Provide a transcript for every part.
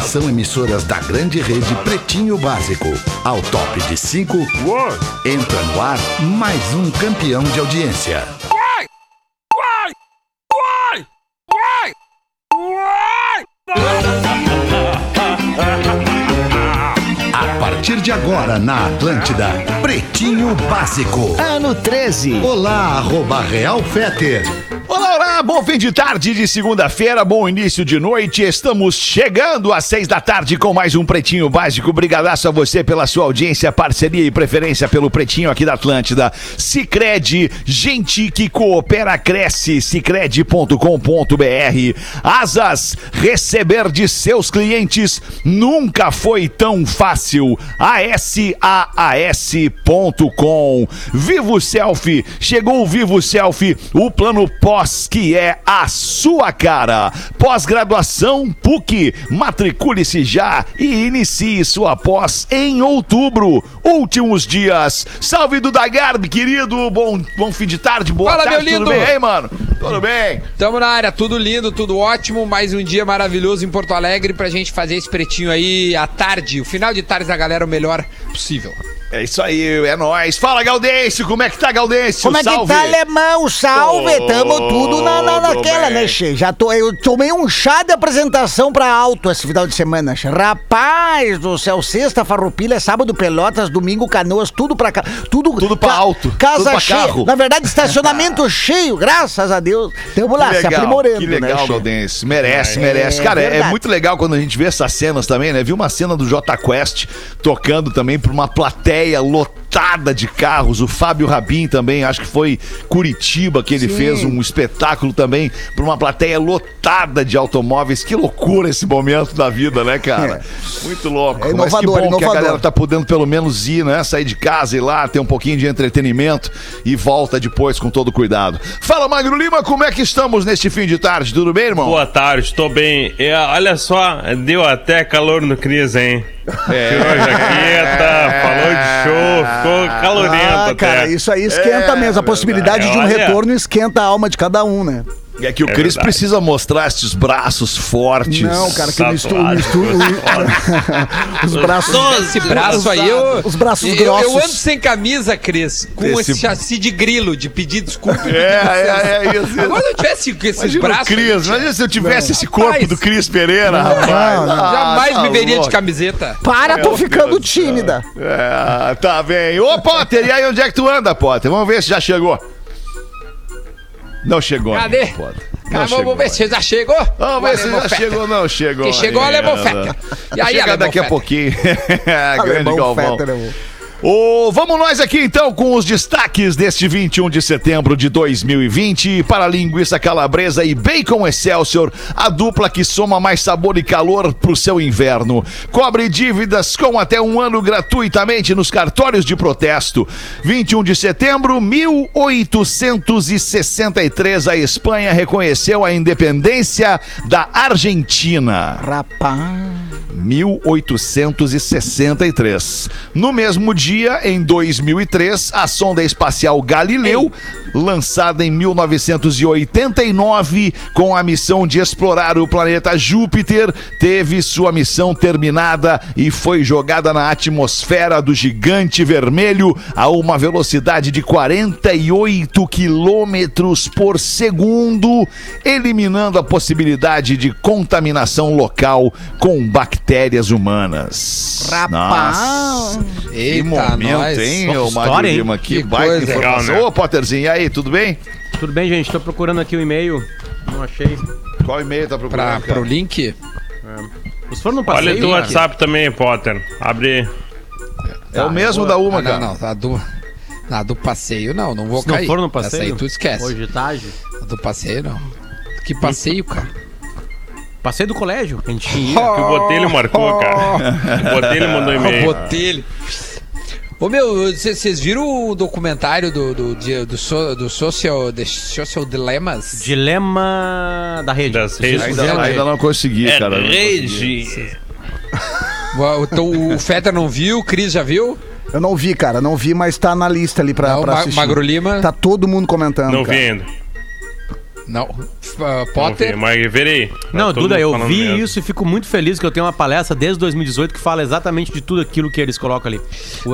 Atenção, emissoras da grande rede Pretinho Básico. Ao top de 5, entra no ar mais um campeão de audiência. A partir de agora, na Atlântida, Pretinho Básico. Ano 13. Olá, @Real Feter. Olá, bom fim de tarde de segunda-feira, bom início de noite. Estamos chegando às 6 da tarde com mais um Pretinho Básico. Brigadaço a você pela sua audiência, parceria e preferência pelo Pretinho aqui da Atlântida. Sicredi, gente que coopera, cresce. Sicredi.com.br. Asas, receber de seus clientes nunca foi tão fácil. ASAAS.com. Vivo Selfie, chegou o Vivo Selfie, o plano pós que é a sua cara. Pós-graduação PUC, matricule-se já e inicie sua pós em outubro. Últimos dias. Salve do Dagarbi, querido. Bom fim de tarde, boa Fala, tarde. meu lindo. Tudo bem aí, mano? Tudo bem? Tamo na área, tudo lindo, tudo ótimo. Mais um dia maravilhoso em Porto Alegre pra gente fazer esse pretinho aí à tarde. O final de tarde da galera o melhor possível. É isso aí, é nóis. Fala, Gaudêncio, como é que tá, Gaudêncio? Como é que tá, alemão? Salve! Tamo tudo naquela, né, che? Eu tomei um chá de apresentação pra Alto esse final de semana, che. Rapaz do céu, sexta Farroupilha, sábado Pelotas, domingo Canoas, tudo pra cá. Tudo pra Alto. Casa tudo pra cheia. carro. Na verdade, estacionamento cheio, graças a Deus. Tamo lá, se aprimorando, que legal, né, che? Gaudêncio. Merece. Cara, é muito legal quando a gente vê essas cenas também, né? Vi uma cena do Jota Quest tocando também pra uma plateia lotada de carros. O Fábio Rabin também, acho que foi Curitiba que ele fez um espetáculo também para uma plateia lotada de automóveis. Que loucura esse momento da vida, né, cara? Muito louco. É inovador, mas que bom que a inovador. galera tá podendo pelo menos ir, né? Sair de casa, ir lá, ter um pouquinho de entretenimento e volta depois com todo cuidado. Fala, Magro Lima, como é que estamos neste fim de tarde? Tudo bem, irmão? Boa tarde, tô bem. Olha só, deu até calor no Cris, hein? Tirou a jaqueta, falou de show, ficou calorento cara, até. isso aí esquenta mesmo. A possibilidade de um Olha. retorno esquenta a alma de cada um, né? É que o Cris verdade. precisa mostrar esses braços fortes. Não, cara, que no Tatuado. estúdio. Os braços. Esse braço aí, Os braços eu grossos. ando sem camisa, Cris, com esse chassi de grilo, de pedir desculpa. É isso. Agora se eu tivesse com esses Imagina o braços. Cris, imagina se eu tivesse esse corpo Rapaz. do Cris Pereira, rapaz. não. Jamais tá me veria louco. de camiseta. Para, tô Meu ficando Deus do céu. tímida. É, tá bem. Ô, Potter, e aí onde é que tu anda, Potter? Vamos ver se já chegou. Não chegou Cadê? ainda, Potter. Não Cara, chegou vamos ver se já chegou. Vamos ver se já chegou ou não chegou. Que chegou ainda. Alemão Fetter. E aí, Chega Alemão daqui a Fetter? pouquinho. Grande Alemão Galvão. Fetter, irmão. Vamos nós aqui então com os destaques deste 21 de setembro de 2020 para linguiça calabresa e bacon Excelsior, a dupla que soma mais sabor e calor pro seu inverno. Cobre dívidas com até 1 ano gratuitamente nos cartórios de protesto. 21 de setembro, 1863, a Espanha reconheceu a independência da Argentina. Rapaz. 1863. No mesmo dia, em 2003, a sonda espacial Galileu, lançada em 1989 com a missão de explorar o planeta Júpiter, teve sua missão terminada e foi jogada na atmosfera do gigante vermelho a uma velocidade de 48 quilômetros por segundo, eliminando a possibilidade de contaminação local com bactérias humanas. Rapaz. Nossa, que Eita, momento, nós. hein, Nossa, ô Magro história, hein? Lima? Que Que baita coisa. informação. Legal, né? Ô, Potterzinho, e aí, tudo bem? Tudo bem, gente? Tô procurando aqui o e-mail. Não achei. Qual e-mail tá procurando, Pro cara? link. Vocês foram no Olha passeio? teu WhatsApp também, Potter. Abre. É o mesmo da uma, cara. Não, a do passeio não vou Vocês não cair. foram no passeio? Essa aí tu esquece. Hoje de tarde. A do passeio não. Que passeio, cara? Passeio do colégio. A gente ia. Que o Botelho marcou, cara. O Botelho mandou e-mail. Botelho. Ô meu, vocês viram o documentário do Social Dilemmas? Dilema da rede. Das redes Ainda não consegui, cara. Não consegui. rede. O Fetter não viu, o Cris já viu? Eu não vi, cara, não vi, mas tá na lista ali pra Não, assistir. Magro Lima. Tá todo mundo comentando, Não cara. vi ainda. Não. Potter. Mas verei. Não, Todo Duda, mundo eu falando vi mesmo. isso e fico muito feliz que eu tenho uma palestra desde 2018 que fala exatamente de tudo aquilo que eles colocam ali.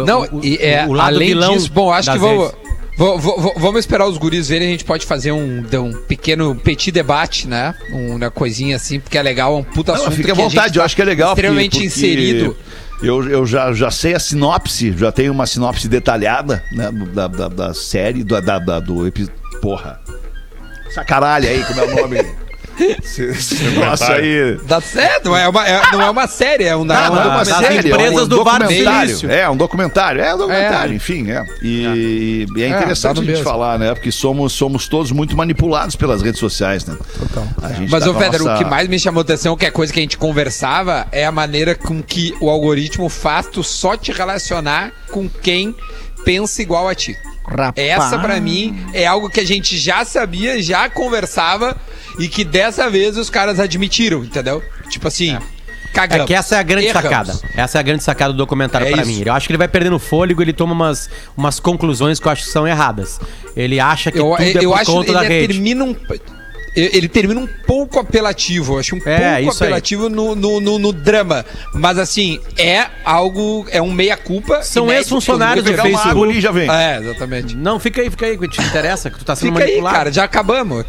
O lado além vilão disso, bom, acho que das vamos... redes. Vamos esperar os guris verem, a gente pode fazer um pequeno petit debate, né? Uma coisinha assim, porque é legal, é um puta assunto. Fica à que a vontade, gente eu tá acho que é legal. extremamente inserido. Eu já sei a sinopse, já tenho uma sinopse detalhada, né, da série, do porra. Essa caralho aí, como é o nome? Esse negócio aí. Dá certo, não é uma série, é uma das série. empresas do Vale do documentário. Silício. É um documentário, enfim, é. E é interessante a gente falar, né? Porque somos todos muito manipulados pelas redes sociais, né? Total. Mas, ô Feder, o que mais me chamou atenção, que é coisa que a gente conversava, é a maneira com que o algoritmo faz tu só te relacionar com quem pensa igual a ti. Rapaz. Essa, pra mim, é algo que a gente já sabia, já conversava e que dessa vez os caras admitiram, entendeu? Tipo assim, cagamos. É que essa é a grande erramos. sacada. Essa é a grande sacada do documentário pra isso. mim. Eu acho que ele vai perdendo fôlego, ele toma umas conclusões que eu acho que são erradas. Ele acha que tudo é por conta da rede. Ele termina um pouco apelativo, eu acho pouco apelativo no drama. Mas assim, é um meia-culpa. São ex-funcionários do Facebook. Já vem. Exatamente. Não, fica aí, que te interessa, que tu tá sendo Fica manipulado. aí, cara, já acabamos.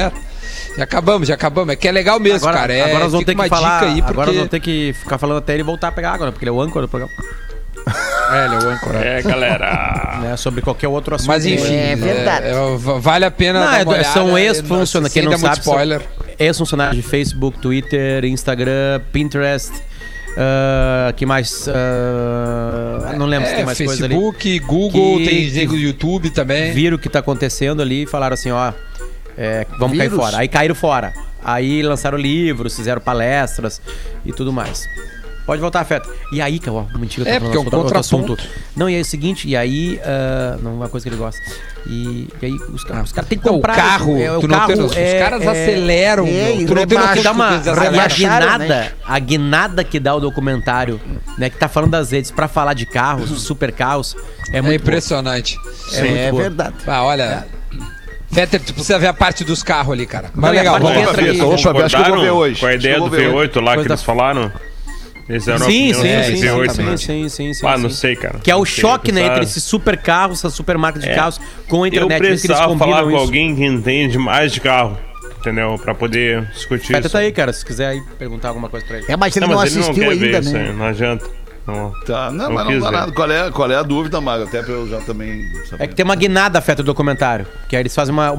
Já acabamos. É que é legal mesmo, agora, cara. Agora nós vamos ter que falar. Aí porque... Agora nós vamos ter que ficar falando até ele voltar a pegar agora, porque ele é o âncora do programa. Ele é o âncora. Galera. Né, sobre qualquer outro assunto. Mas enfim, É verdade. Vale a pena dar uma olhada. São ex-funcionários, quem não sabe, spoiler. Ex-funcionários de Facebook, Twitter, Instagram, Pinterest, que mais? Não lembro se tem mais coisa ali. Facebook, Google, Que- tem nego do YouTube também. Viram o que tá acontecendo ali e falaram assim, ó, vamos cair fora. Aí caíram fora. Aí lançaram livros, fizeram palestras e tudo mais. Pode voltar, Feta. E aí, cara, mentira, eu tô porque é um falando outro contraponto. assunto. Não, e aí é o seguinte, não é uma coisa que ele gosta. E aí os caras têm que Não, comprar. o carro, o tu não carro tem noção. Os caras aceleram, meu. Tu não tem noção Dá do uma, que eles e a aceleram. guinada, a guinada que dá o documentário, né, que tá falando das redes pra falar de carros, super carros, é É muito impressionante. É verdade. Olha... Fetter, tu precisa ver a parte dos carros ali, cara. Mas Não, legal, a parte vamos que lá. entra aqui. Acho que eu vou ver hoje. Com a ideia do V8 lá que eles falaram? Eles eram Sim, opinião sobre V8, né? sim. Não sei, cara. Que é o Não sei, choque, né, precisava- entre esses super carros, essa super marca de carros, com a Eu internet. que eles precisava combinam falar com isso. alguém que entende mais de carro, entendeu? Pra poder discutir Feta isso. tá aí, cara, se quiser aí perguntar alguma coisa pra ele. Mas ele Não, não mas ele não assistiu quer ver ainda, isso né? aí, não adianta. Não. Tá, não, Não mas não quis dá ver. nada. Qual é a dúvida, Mago? Até pra eu já também saber. É que tem uma guinada, Feta, do documentário. Que aí eles fazem não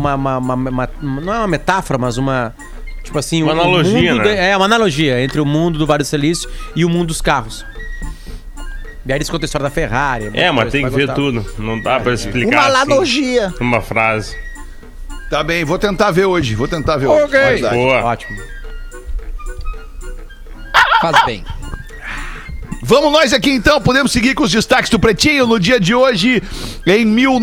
é uma metáfora, mas uma... Tipo assim... Uma analogia, mundo né? uma analogia entre o mundo do Vale do Silício e o mundo dos carros. E aí eles contam a história da Ferrari. Mas tem que ver tudo. Não dá pra explicar Uma assim, analogia. numa frase. Tá bem, vou tentar ver hoje. Ok. Verdade. Boa. Ótimo. Faz bem. Vamos nós aqui então, podemos seguir com os destaques do Pretinho no dia de hoje, em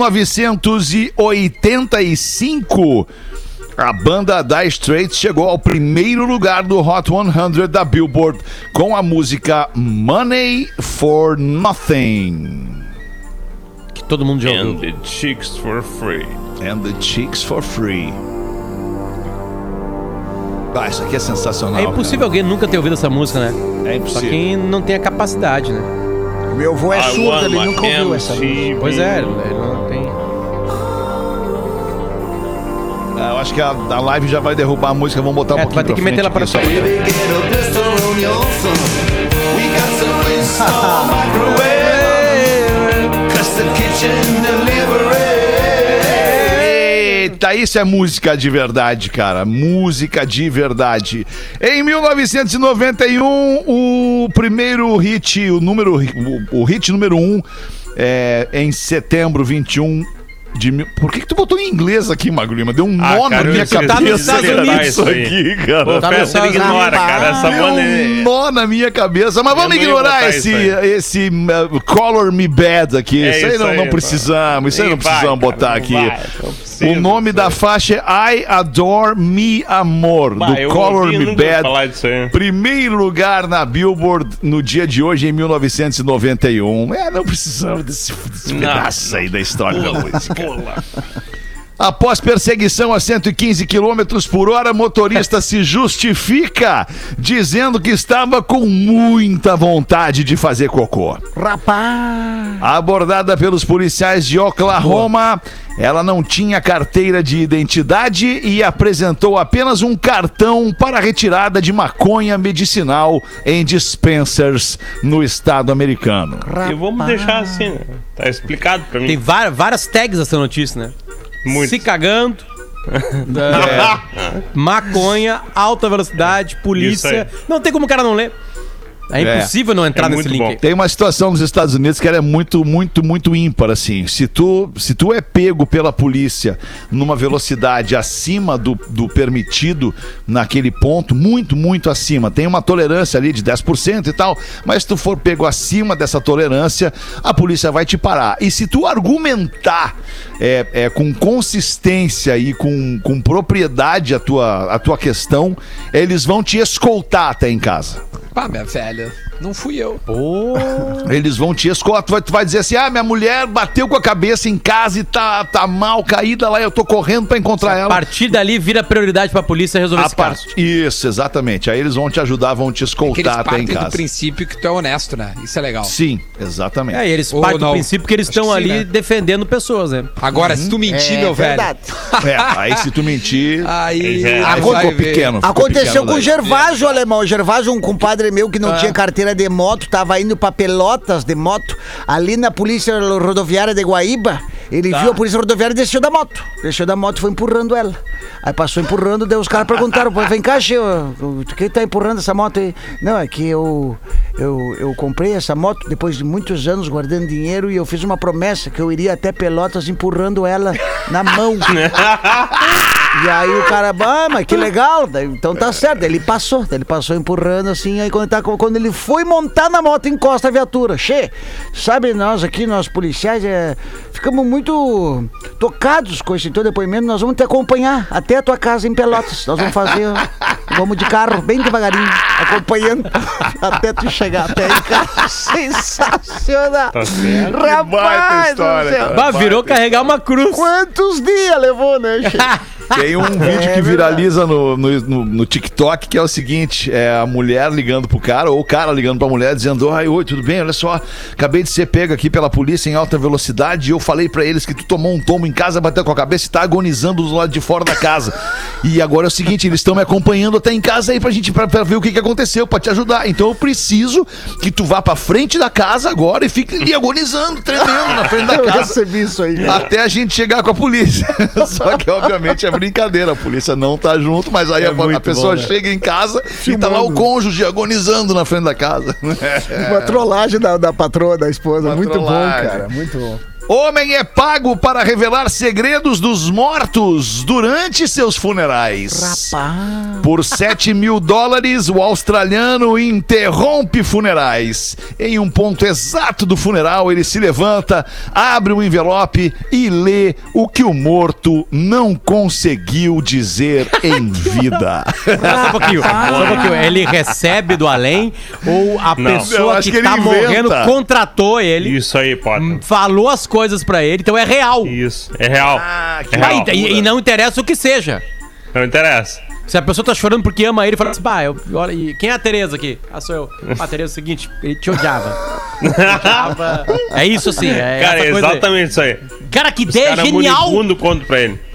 1985. A banda Dire Straits chegou ao primeiro lugar do Hot 100 da Billboard com a música Money for Nothing. Que todo mundo já And ouviu. the chicks for free. And the Chicks for Free. Isso aqui é sensacional. É impossível alguém nunca ter ouvido essa música, né? Cara. É Só impossível. quem não tem a capacidade, né? Meu avô é I surdo, want ele my nunca ouviu essa música. MTV. Pois é, ele não tem... Eu acho que a live já vai derrubar a música, vamos botar um Tu pouquinho vai ter que meter ela pra frente sua... Eita, isso é música de verdade, cara. Música de verdade. Em 1991, o primeiro hit, o hit número 1, em setembro 21 de mil... Por que tu botou em inglês aqui, Magro Lima? Deu um nó na cara, minha eu esqueci cabeça. de acelerar Isso isso aí. aqui, cara. Ô, Tá no Festa, ele Estados ignora, cara. Essa Deu banda um nó na minha cabeça, mas vamos Eu não ia ignorar botar esse isso Color Me Bad aqui. É Isso aí isso não aí, precisamos. Isso aí não Vai, precisamos cara, botar não aqui. vai, não precisa O nome disso da aí. faixa é I Adore Me Amor, Bah, do eu Color ouvi, Me nunca ouvi falar Bad. disso aí. Primeiro lugar na Billboard no dia de hoje, em 1991. Não precisamos desse pedaço aí da história da música. Após perseguição a 115 km por hora, motorista se justifica dizendo que estava com muita vontade de fazer cocô. Rapaz! Abordada pelos policiais de Oklahoma, ela não tinha carteira de identidade e apresentou apenas um cartão para retirada de maconha medicinal em dispensers no estado americano. E vamos deixar assim, né? Tá explicado pra mim. Tem várias tags essa notícia, né? Muito. Se cagando. Maconha, alta velocidade, polícia. Não tem como o cara não ler. É impossível não entrar nesse link. Bom. Tem uma situação nos Estados Unidos que ela é muito, muito, muito ímpar, assim. Se tu é pego pela polícia numa velocidade acima do permitido naquele ponto, muito, muito acima, tem uma tolerância ali de 10% e tal, mas se tu for pego acima dessa tolerância, a polícia vai te parar. E se tu argumentar com consistência e com propriedade a tua questão, eles vão te escoltar até em casa. Pá, minha velha, não fui eu. Eles vão te escoltar, tu vai dizer assim, minha mulher bateu com a cabeça em casa e tá mal caída lá, eu tô correndo pra encontrar ela. A partir dali vira prioridade pra polícia resolver esse caso. Isso, exatamente. Aí eles vão te ajudar, vão te escoltar até em casa. Do princípio que tu é honesto, né? Isso é legal. Sim, exatamente. Eles partem do princípio que eles estão ali, né, defendendo pessoas, né? Agora, se tu mentir, meu velho... Aí se tu mentir... Aí ficou pequeno. Aconteceu com o Gervásio, alemão. O Gervásio, um compadre meu que não tinha carteira de moto, tava indo pra Pelotas de moto, ali na polícia rodoviária de Guaíba. Ele viu a polícia rodoviária e desceu da moto. Desceu da moto e foi empurrando ela. Aí passou empurrando, daí os caras perguntaram, vem cá, quem tá empurrando essa moto aí? Não, é que eu comprei essa moto depois de muitos anos guardando dinheiro e eu fiz uma promessa que eu iria até Pelotas empurrando ela na mão. E aí o cara, mas que legal, então tá certo. Ele passou empurrando assim, aí quando ele foi montar na moto, encosta a viatura. Sabe, nós policiais, ficamos muito tocados com esse teu depoimento, nós vamos te acompanhar até a tua casa em Pelotas. Nós vamos de carro, bem devagarinho, acompanhando até tu chegar até em casa. Sensacional! Tá certo. Rapaz do céu! Virou carregar uma cruz. Quantos dias levou, né, Tem um vídeo que viraliza no TikTok que é o seguinte, a mulher ligando pro cara, ou o cara ligando pra mulher dizendo, oi, tudo bem? Olha só, acabei de ser pego aqui pela polícia em alta velocidade e eu falei pra eles que tu tomou um tombo em casa, bateu com a cabeça e tá agonizando do lado de fora da casa. E agora é o seguinte, eles estão me acompanhando até em casa aí pra ver o que aconteceu, pra te ajudar. Então eu preciso que tu vá pra frente da casa agora e fique ali agonizando, tremendo na frente da casa. Eu recebi isso aí. Até a gente chegar com a polícia. Só que obviamente é brincadeira, a polícia não tá junto, mas aí a pessoa chega em casa e tá lá o cônjuge agonizando na frente da casa. Uma trollagem da patroa, da esposa. Muito trollagem. Bom, cara, muito bom. Homem é pago para revelar segredos dos mortos durante seus funerais. Rapaz. Por $7.000, o australiano interrompe funerais. Em um ponto exato do funeral, ele se levanta, abre um envelope e lê o que o morto não conseguiu dizer em vida. Só um pouquinho. Ele recebe do além ou a pessoa que tá morrendo contratou ele? Isso aí, pode. Falou as coisas pra ele, então é real. Isso, é real. Que real. E não interessa o que seja. Não interessa. Se a pessoa tá chorando porque ama ele, fala assim, quem é a Tereza aqui? Sou eu. A Tereza é o seguinte, ele te odiava. É isso assim. Cara, é exatamente isso aí. Cara, que ideia genial! Moribundo conto pra ele.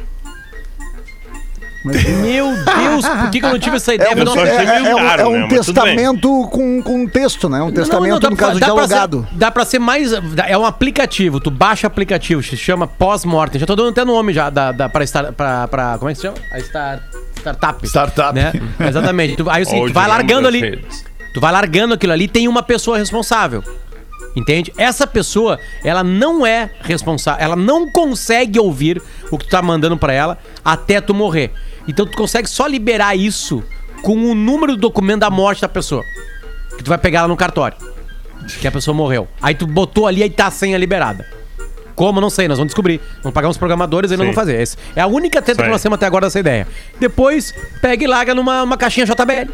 Meu Deus, por que eu não tive essa ideia? É um testamento com texto, né? Um testamento, no caso, dialogado. Dá pra ser mais... É um aplicativo, tu baixa o aplicativo, se chama Pós-Mortem. Já tô dando até nome já pra como é que se chama? Startup. Startup. Né? Exatamente. Aí assim, tu vai largando ali. Tu vai largando aquilo ali, tem uma pessoa responsável. Entende? Essa pessoa, ela não é responsável, ela não consegue ouvir o que tu tá mandando pra ela até tu morrer. Então tu consegue só liberar isso com o número do documento da morte da pessoa. Que tu vai pegar ela no cartório. Que a pessoa morreu. Aí tu botou ali, aí tá a senha liberada. Como? Não sei, nós vamos descobrir. Vamos pagar uns programadores e nós vamos fazer. Essa é a única treta que nós temos até agora dessa ideia. Depois, pega e larga numa caixinha JBL.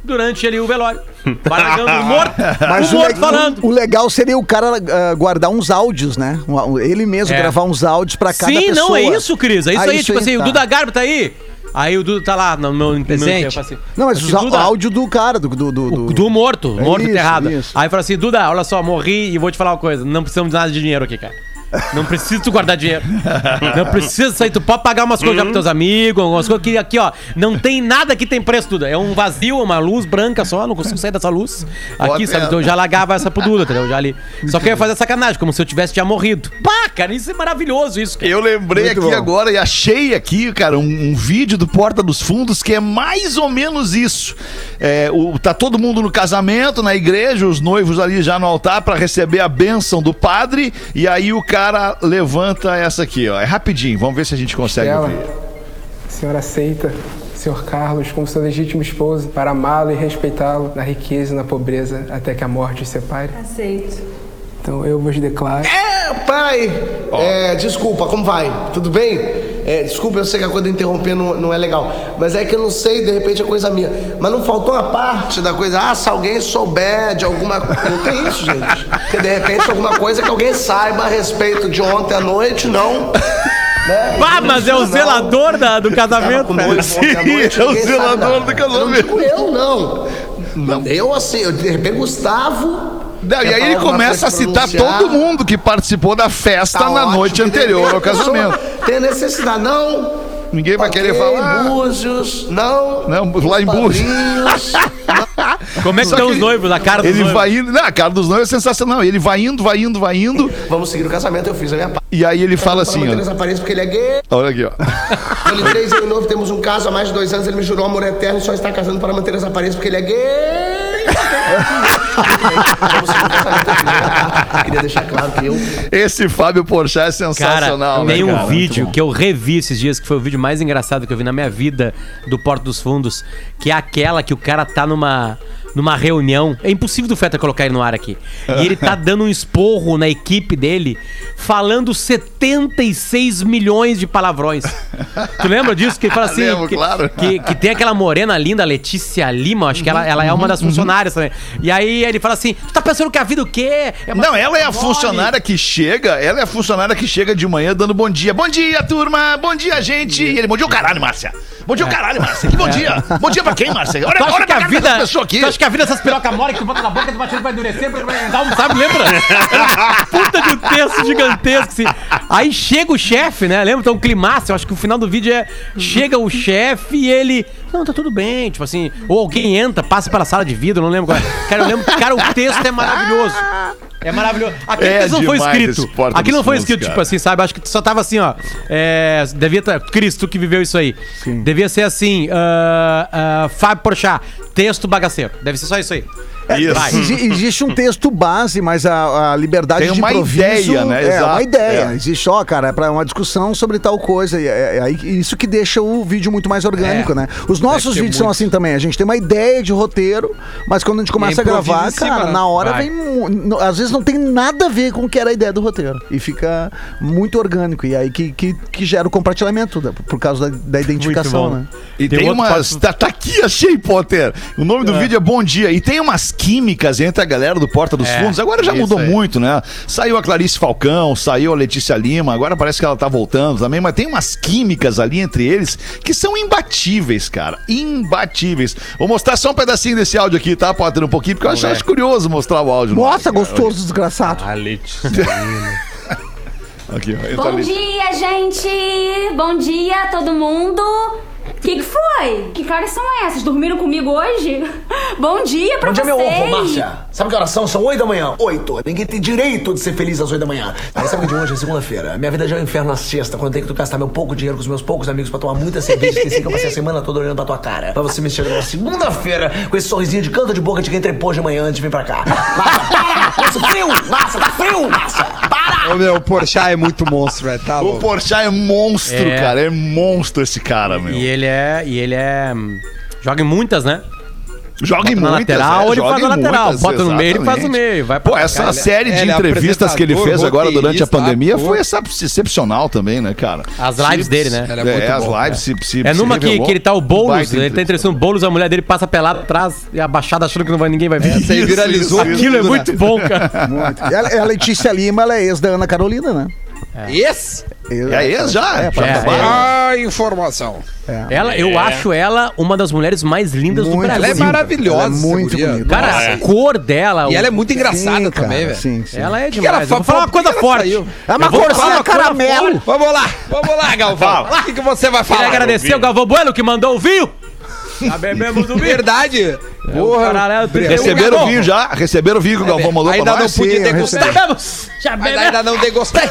durante ali o velório. Vai largando o morto, Mas o morto falando. o legal seria o cara guardar uns áudios, né? Ele mesmo gravar uns áudios pra cada pessoa. Sim, não, é isso, Cris. É isso aí, tipo assim, tá. o Duda Garbi tá aí. Aí o Duda tá lá no meu presente. Assim, não, mas o áudio do cara, do morto isso, enterrado. Isso. Aí fala assim, Duda, olha só, morri e vou te falar uma coisa, não precisamos de nada de dinheiro aqui, cara. Não precisa tu guardar dinheiro. Não precisa sair, tu pode pagar umas coisas já pros teus amigos, algumas coisas que aqui, ó, não tem nada que tem preço, Duda. É um vazio, uma luz branca só, não consigo sair dessa luz. Aqui, sabe? Então eu já largava essa pro Duda, entendeu? Já ali. Só que eu ia fazer sacanagem, como se eu tivesse já morrido. Pá, cara, isso é maravilhoso, isso. Cara. Eu lembrei Muito aqui bom. agora e achei aqui, cara, um vídeo do Porta dos Fundos que é mais ou menos isso. Tá todo mundo no casamento, na igreja, os noivos ali já no altar pra receber a bênção do padre, e aí o cara levanta essa aqui, ó. É rapidinho, vamos ver se a gente consegue Estela, ouvir. a senhora aceita o senhor Carlos como seu legítimo esposo para amá-lo e respeitá-lo na riqueza e na pobreza até que a morte os separe? Aceito. Então eu vos declaro... Pai, desculpa, como vai? Tudo bem? Desculpa, eu sei que a coisa de interromper não é legal, mas é que eu não sei, de repente é coisa minha. Mas não faltou uma parte da coisa, se alguém souber de alguma coisa. Não tem isso, gente. Porque de repente alguma coisa que alguém saiba a respeito de ontem à noite, não. Né? Pá, mas é o zelador do casamento, velho. Sim, é o zelador do casamento. Não, eu assim, de repente Gustavo. Não, e aí ele começa a citar todo mundo que participou da festa Tá na ótimo, noite anterior ao casamento. Tem necessidade, não. Ninguém vai querer falar. Búzios, não. Não, lá em Búzios. Como é que estão os noivos, a cara dos Ele noivos? vai indo. Não, a cara dos noivos é sensacional. Ele vai indo. Vamos seguir o casamento, eu fiz a minha parte. E aí ele fala assim, ó. Aparência porque ele é gay. Olha aqui, ó. Ele 3 anos novo, temos um caso há mais de 2 anos, ele me jurou amor eterno e só está casando para manter as aparências porque ele é gay. Vamos seguir o casamento, eu fiz a minha parte. Queria deixar claro que eu... Esse Fábio Porchat é Cara, sensacional, tem né, um cara? vídeo que eu revi esses dias, que foi o vídeo mais engraçado que eu vi na minha vida do Porta dos Fundos, que é aquela que o cara tá numa reunião. É impossível do Feta colocar ele no ar aqui. E ele tá dando um esporro na equipe dele, falando 76 milhões de palavrões. Tu lembra disso? Que ele fala assim, Lembro, claro. que tem aquela morena linda, Letícia Lima, acho que ela é uma das funcionárias também. E aí ele fala assim, tu tá pensando que a vida o quê? Não, ela é a funcionária que chega, de manhã dando bom dia. Bom dia, turma! Bom dia, gente! E ele, bom dia o caralho, Márcia! Bom dia o caralho, Márcia! Que bom dia! Bom dia pra quem, Márcia? Tu acha que a vida, aqui. tu acha que a vida dessas pirocas mole que tu bota na boca, tu vai achando que vai endurecer, porque vai dar um, sabe, lembra? Era uma puta de um texto gigantesco, assim. Aí chega o chefe, né? Lembra? Então, um climaço, eu acho que o final do vídeo é... Chega o chefe e ele... Não, tá tudo bem, tipo assim... Ou alguém entra, passa pela sala de vidro, não lembro qual é. Cara, eu lembro... Cara, o texto é maravilhoso. É maravilhoso. Aqui não foi escrito. Aqui não foi escrito, tipo assim, sabe? Acho que só tava assim, ó. Devia estar... Cris, tu que viveu isso aí. Sim. Devia ser assim... Fábio Porchat, texto bagaceiro. Deve ser só isso aí. Existe um texto base, mas a liberdade de improviso... Tem uma ideia, né? Exato. Uma ideia. Existe, cara, é pra uma discussão sobre tal coisa. Isso que deixa o vídeo muito mais orgânico, né? Os nossos vídeos são assim também. A gente tem uma ideia de roteiro, mas quando a gente começa a gravar, cara, na hora vem... Às vezes não tem nada a ver com o que era a ideia do roteiro. E fica muito orgânico. E aí que gera o compartilhamento, por causa da identificação, né? E tem umas... Tá aqui, achei, Potter. O nome do vídeo é Bom Dia. E tem umas químicas entre a galera do Porta dos Fundos. Agora já mudou muito, né? Saiu a Clarice Falcão, saiu a Letícia Lima, agora parece que ela tá voltando também, mas tem umas químicas ali entre eles que são imbatíveis, cara. Imbatíveis. Vou mostrar só um pedacinho desse áudio aqui, tá, Potter? Um pouquinho, porque eu acho curioso mostrar o áudio. Nossa, gostoso, desgraçado. A Letícia Lima. Aqui, ó. Bom dia, gente! Bom dia, todo mundo! Que foi? Que caras são essas? Dormiram comigo hoje? Bom dia pra vocês! Bom dia, meu ovo, Márcia! Sabe que horas são? São 8 da manhã. 8. Ninguém tem direito de ser feliz às 8 da manhã. Aí sabe que de hoje é segunda-feira. Minha vida já é um inferno na sexta, quando eu tenho que gastar meu pouco dinheiro com os meus poucos amigos pra tomar muita cerveja. Esqueci que eu passei a semana toda olhando pra tua cara. Pra você me chegar na segunda-feira com esse sorrisinho de canto de boca de quem trepou de manhã antes de vir pra cá. Márcia, para! Nossa, frio! Márcia, tá frio! Márcia, para! Ô, meu, o Porchat é muito monstro, tá O Porchat é monstro, cara. É monstro esse cara, meu. E ele é... Joga em muitas, né? Joga em na muitas, lateral, ele joga faz na em lateral. muitas, Bota no meio, ele faz no exatamente. meio. Vai Pô, essa série de ele é entrevistas que ele fez apresentador, agora durante a roteirista, pandemia foi ator. excepcional também, né, cara? As lives dele, né? Ela é muito as boa, lives se É numa que revelou ele tá o um Boulos, baita ele tá entrevista. entrevistando o Boulos, a mulher dele passa pelado atrás e abaixada achando que ninguém vai ver. Essa aí viralizou Aquilo é tudo, muito né? bom, cara. Muito. A Letícia Lima, ela é ex da Ana Carolina, né? Esse? É esse já? Informação. Eu acho ela uma das mulheres mais lindas do Muito Brasil. Ela é maravilhosa. Ela é muito essa guria. bonita. Cara, Nossa. a cor dela. E ela é muito engraçada Sim, também, cara, velho. sim, sim. Ela é que ela demais. Eu vou falar uma por que coisa ela forte. saiu? É uma Eu vou falar corzinha uma coisa caramelo. Vamos lá, Galvão. O que você vai Queria falar? agradecer o Galvão Bueno que mandou o vinho. Já bebemos o vinho. Verdade. Caralho, Receberam o vinho já? Receberam o vinho que o Galvão mandou Ainda pra não nós? pude Sim, degustar. Bebemos. Já Mas bebemos. ainda não degustei.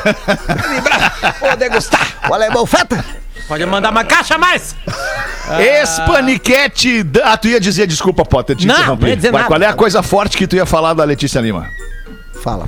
Vou degustar. Olha aí, Balfeta. Pode mandar uma caixa a mais. Ex-paniquete. Tu ia dizer, desculpa, Potter, te Não, interrompi. não ia dizer nada. Qual é a coisa forte que tu ia falar da Letícia Lima? Fala.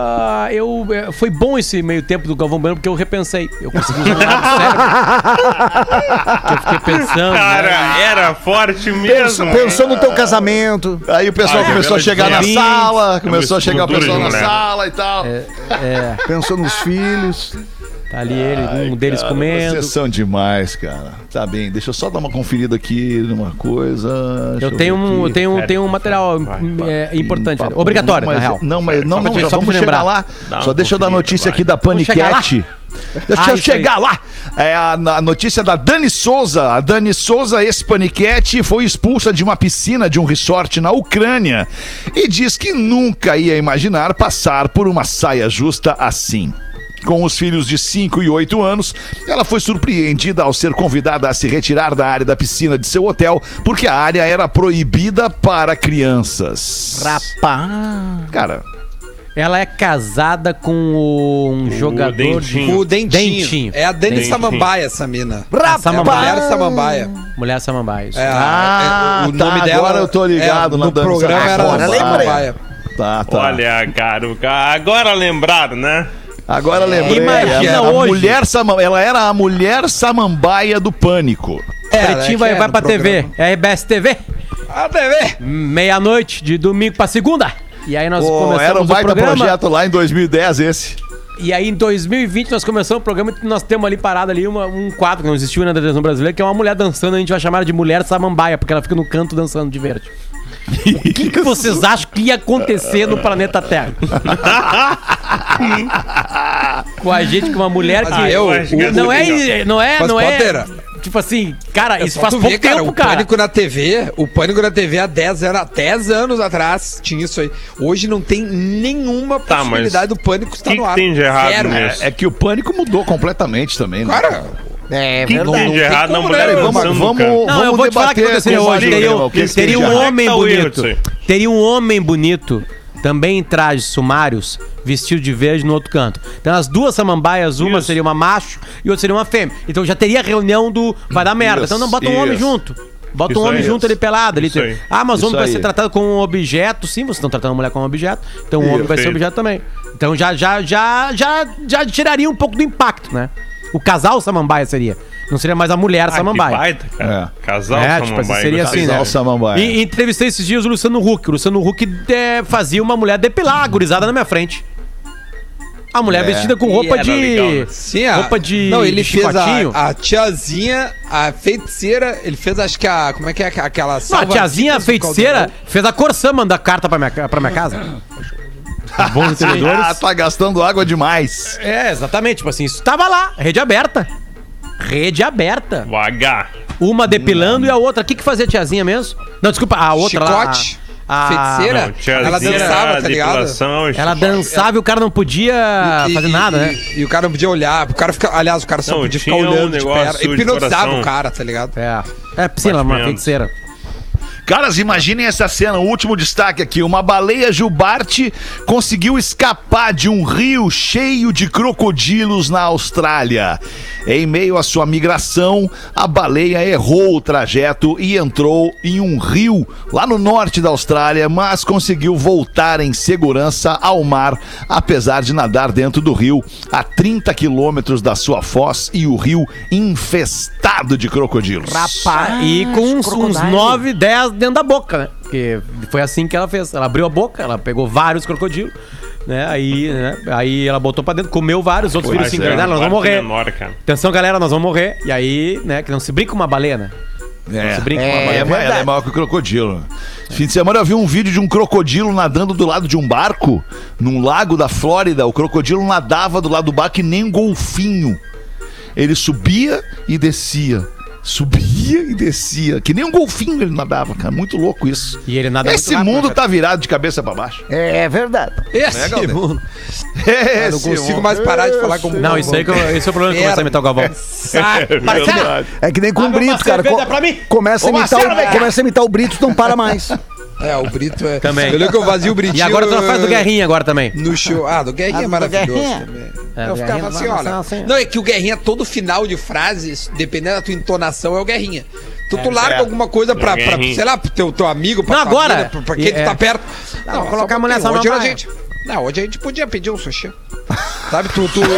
Foi bom esse meio tempo do Galvão Bueno porque eu repensei. Eu consegui usar o lado cérebro. Eu fiquei pensando. Cara, era forte mesmo. Pensou no teu casamento. Aí o pessoal começou a chegar na Sim. sala, começou a chegar o Estrutura pessoal de na mulher. sala e tal. Pensou nos filhos. Tá ali ele, um deles Cara, comendo. vocês são demais, cara. Tá bem, deixa eu só dar uma conferida aqui numa coisa. Eu tenho um material importante, obrigatório, não, na real. Não, mas não, Só pra já te vamos chegar lembrar. lá. Dá Só uma deixa eu dar a conferida, notícia vai. aqui da Paniquete. Deixa eu isso chegar lá. É a notícia da Dani Souza. A Dani Souza, ex-paniquete, foi expulsa de uma piscina de um resort na Ucrânia e diz que nunca ia imaginar passar por uma saia justa assim. Com os filhos de 5 e 8 anos, ela foi surpreendida ao ser convidada a se retirar da área da piscina de seu hotel, porque a área era proibida para crianças. Rapaz. Cara, Ela é casada com um jogador Dentinho. O Dentinho. Dentinho. É a Dani Dentinho. Samambaia, essa mina. Rapaz. É a mulher Samambaia. Mulher Samambaia. isso. O nome tá, dela. agora eu tô ligado na no Dani programa era Samambaia. Samambaia. tá. Olha, cara, agora lembraram, né? Agora lembrei. Imagina a hoje. ela era a mulher samambaia do Pânico. Pretinho vai pra TV. É RBS TV. A TV. Meia-noite, de domingo pra segunda. E aí nós começamos Era um o baita programa. projeto lá em 2010 esse. E aí em 2020 nós começamos o programa e nós temos ali parado ali um quadro que não existiu na televisão brasileira, que é uma mulher dançando, a gente vai chamar de mulher samambaia, porque ela fica no canto dançando de verde. O que vocês acham que ia acontecer no planeta Terra? Com a gente, com uma mulher que... eu acho que não é Mas, Potter, tipo assim, cara, isso Só faz tu pouco vê, cara, tempo, o cara. Pânico na TV, há 10 anos atrás tinha isso aí. Hoje não tem nenhuma Tá, possibilidade mas do Pânico estar que no que ar. tem de errado Zero. nisso? É que o Pânico mudou completamente também, né? Cara, É O que verdade. tem de errado na como, mulher né? dançando, Vamos- cara? Não, eu vou te falar o que aconteceria com o hoje. Marinho, Teria, o que que teria tem um de errado? homem Tá o erro bonito. disso aí. Teria um homem bonito, também em trajes sumários, vestido de verde no outro canto. Então as duas samambaias, uma Isso. seria uma macho e outra seria uma fêmea. Então já teria a reunião do vai dar merda. Isso, Então não bota um homem isso. junto. Bota Isso um homem aí. junto ali pelado. Ali. Isso aí. Ah, mas o homem Isso vai aí. ser tratado como um objeto. Sim, vocês estão tratando a mulher como um objeto. Então o homem vai ser Perfeito. objeto também. Então já tiraria um pouco do impacto, né? O casal samambaia seria. Não seria mais a mulher Ah, que samambaia. baita, cara. Casal É, tipo assim, seria assim, Casal né? samambaia. E entrevistei esses dias o Luciano Huck. O Luciano Huck fazia uma mulher depilar, agorizada na minha frente. A mulher vestida com roupa era legal, né? sim, roupa de Não, ele fez chicotinho. a tiazinha, a feiticeira, ele fez, acho que como é que é aquela Não, a tiazinha, a feiticeira, fez a Corsã mandar carta pra minha casa. Os bons entendedores. Ah, tá gastando água demais. É, exatamente. Tipo assim, isso tava lá, rede aberta. Rede aberta. O H. Uma depilando e a outra. O que fazia a tiazinha mesmo? Não, desculpa, a outra lá. Chicote, a- feiticeira, Não, tiazinha, ela dançava, tá ligado? depilação, Ela dançava e o cara não podia fazer nada, né? E o cara não podia olhar, aliás, o cara só Não, podia ficar tinha um olhando de negócio perto. de Hipnotizava coração. o cara, tá ligado? É piscina, uma menos. feiticeira. Caras, imaginem essa cena, o último destaque aqui. Uma baleia jubarte conseguiu escapar de um rio cheio de crocodilos na Austrália. Em meio à sua migração, a baleia errou o trajeto e entrou em um rio lá no norte da Austrália, mas conseguiu voltar em segurança ao mar, apesar de nadar dentro do rio a 30 quilômetros da sua foz e o rio infestado de crocodilos. E com uns 9, 10 dentro da boca, né? Porque foi assim que ela fez. Ela abriu a boca, ela pegou vários crocodilos, né? Aí ela botou pra dentro, comeu vários, outros viram assim, nós vamos morrer. Menor, cara. Atenção, galera, nós vamos morrer. E aí, né, que não se brinca com uma baleia, né? Não se brinca com uma baleia. Ela é maior que o crocodilo. Fim de semana eu vi um vídeo de um crocodilo nadando do lado de um barco, num lago da Flórida. O crocodilo nadava do lado do barco que nem um golfinho. Ele subia e descia. Subia e descia. Que nem um golfinho ele nadava, cara. Muito louco isso. E ele nada Esse muito mundo rápido, tá virado de cabeça pra baixo. É verdade. Esse Galder? mundo. Eu Não consigo mais parar de falar com o Não, esse é o problema de começar a imitar o Galvão. É que nem com o Brito, cara. Começa a imitar o Brito, não para mais. O Brito é... Também. Eu lembro que eu vazio o Britinho... E agora tu faz do Guerrinha agora também. No show. Do Guerrinha é maravilhoso também. Eu ficava assim, olha... Não, é que o Guerrinha, todo final de frases, dependendo da tua entonação, é o Guerrinha. Tu larga alguma coisa pra sei lá, pro teu amigo, pra não, família, agora, pra quem tu tá perto. Não, colocar a mulher só hoje na a gente... Não, hoje a gente podia pedir um sushi. Sabe, não tem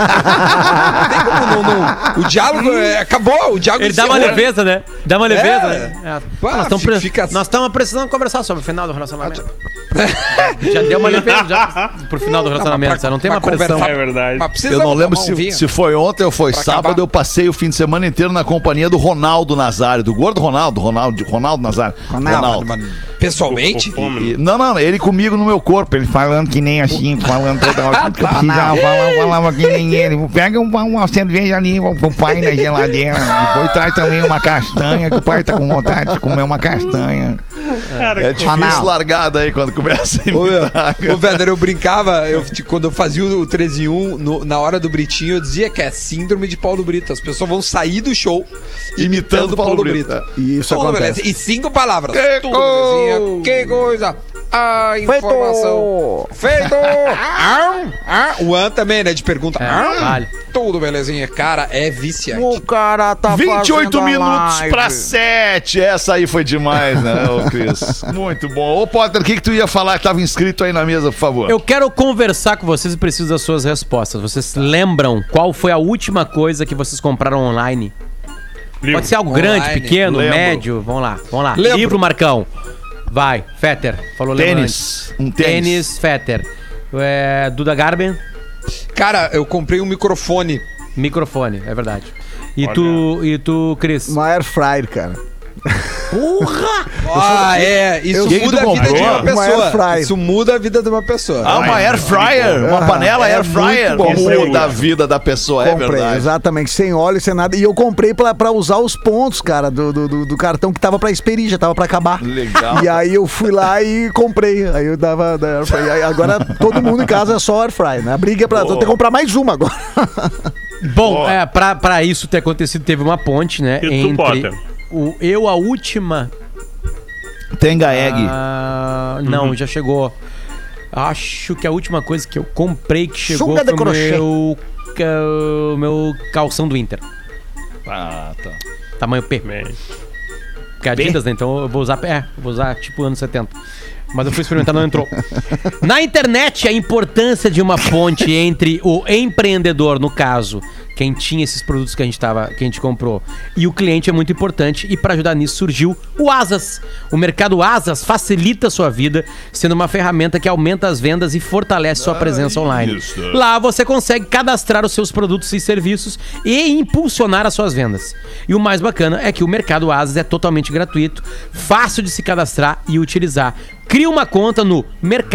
como não. O diálogo acabou, o diálogo ele dá uma leveza, né? Dá uma leveza, né? Nós estamos precisando conversar sobre o final do relacionamento. Já deu uma leveza já pro final do relacionamento, não tem uma pressão. É verdade. Eu não lembro se foi ontem ou foi sábado, eu passei o fim de semana inteiro na companhia do Ronaldo Nazário, do gordo Ronaldo Nazário. Ronaldo. Pessoalmente? Não, ele comigo no meu corpo, ele falando que nem assim, falando toda hora que eu precisava, falava que nem ele. Pega uma cerveja ali pro pai na geladeira, depois traz também uma castanha, que o pai tá com vontade de comer uma castanha. É difícil largar daí quando começa a imitar. Ô, Werner, eu brincava, quando eu fazia o 3 em 1, na hora do Britinho, eu dizia que é síndrome de Paulo Brito. As pessoas vão sair do show imitando Paulo Brito. E isso acontece. Beleza. E 5 palavras. Tudo belezinha. Que coisa. A informação. Feito! O An também, né? De pergunta. Vale. Tudo belezinha. Cara, é viciante. O cara tá 28 minutos pra 7. Essa aí foi demais, né, ô Cris? Muito bom. Ô, Potter, o que tu ia falar que tava inscrito aí na mesa, por favor? Eu quero conversar com vocês e preciso das suas respostas. Vocês lembram qual foi a última coisa que vocês compraram online? Livro. Pode ser algo grande, pequeno, médio. Vamos lá. Lembro. Livro, Marcão. Vai, Fetter. Falou Tênis. Um tênis. Tênis, Fetter. Duda Garben. Cara, eu comprei um microfone. Microfone, é verdade. E tu, Cris? Uma air fryer, cara. Porra! Isso muda a vida de uma pessoa. Isso muda a vida de uma pessoa. Uma air fryer, uma panela air fryer. Muda a vida da pessoa, é verdade. Exatamente, sem óleo, sem nada. E eu comprei pra usar os pontos, cara, do cartão que tava pra experir, já tava pra acabar. Legal. E aí eu fui lá e comprei. Aí eu dava da air fryer. Agora todo mundo em casa é só air fryer, né? A briga é pra ter que comprar mais uma agora. Bom, pra isso ter acontecido, teve uma ponte, né? E tu, Potter? A última... Tenga Egg. Não, já chegou. Acho que a última coisa que eu comprei que chegou Sunga de crochê. foi o meu calção do Inter. Tá. Tamanho P. Porque é Adidas, né? Então eu vou usar tipo anos 70. Mas eu fui experimentar, não entrou. Na internet, a importância de uma ponte entre o empreendedor, no caso, quem tinha esses produtos que a gente comprou, e o cliente é muito importante. E para ajudar nisso surgiu o Asas. O mercado Asas facilita a sua vida, sendo uma ferramenta que aumenta as vendas e fortalece sua presença online. Lá você consegue cadastrar os seus produtos e serviços e impulsionar as suas vendas. E o mais bacana é que o mercado Asas é totalmente gratuito, fácil de se cadastrar e utilizar. Crie uma conta no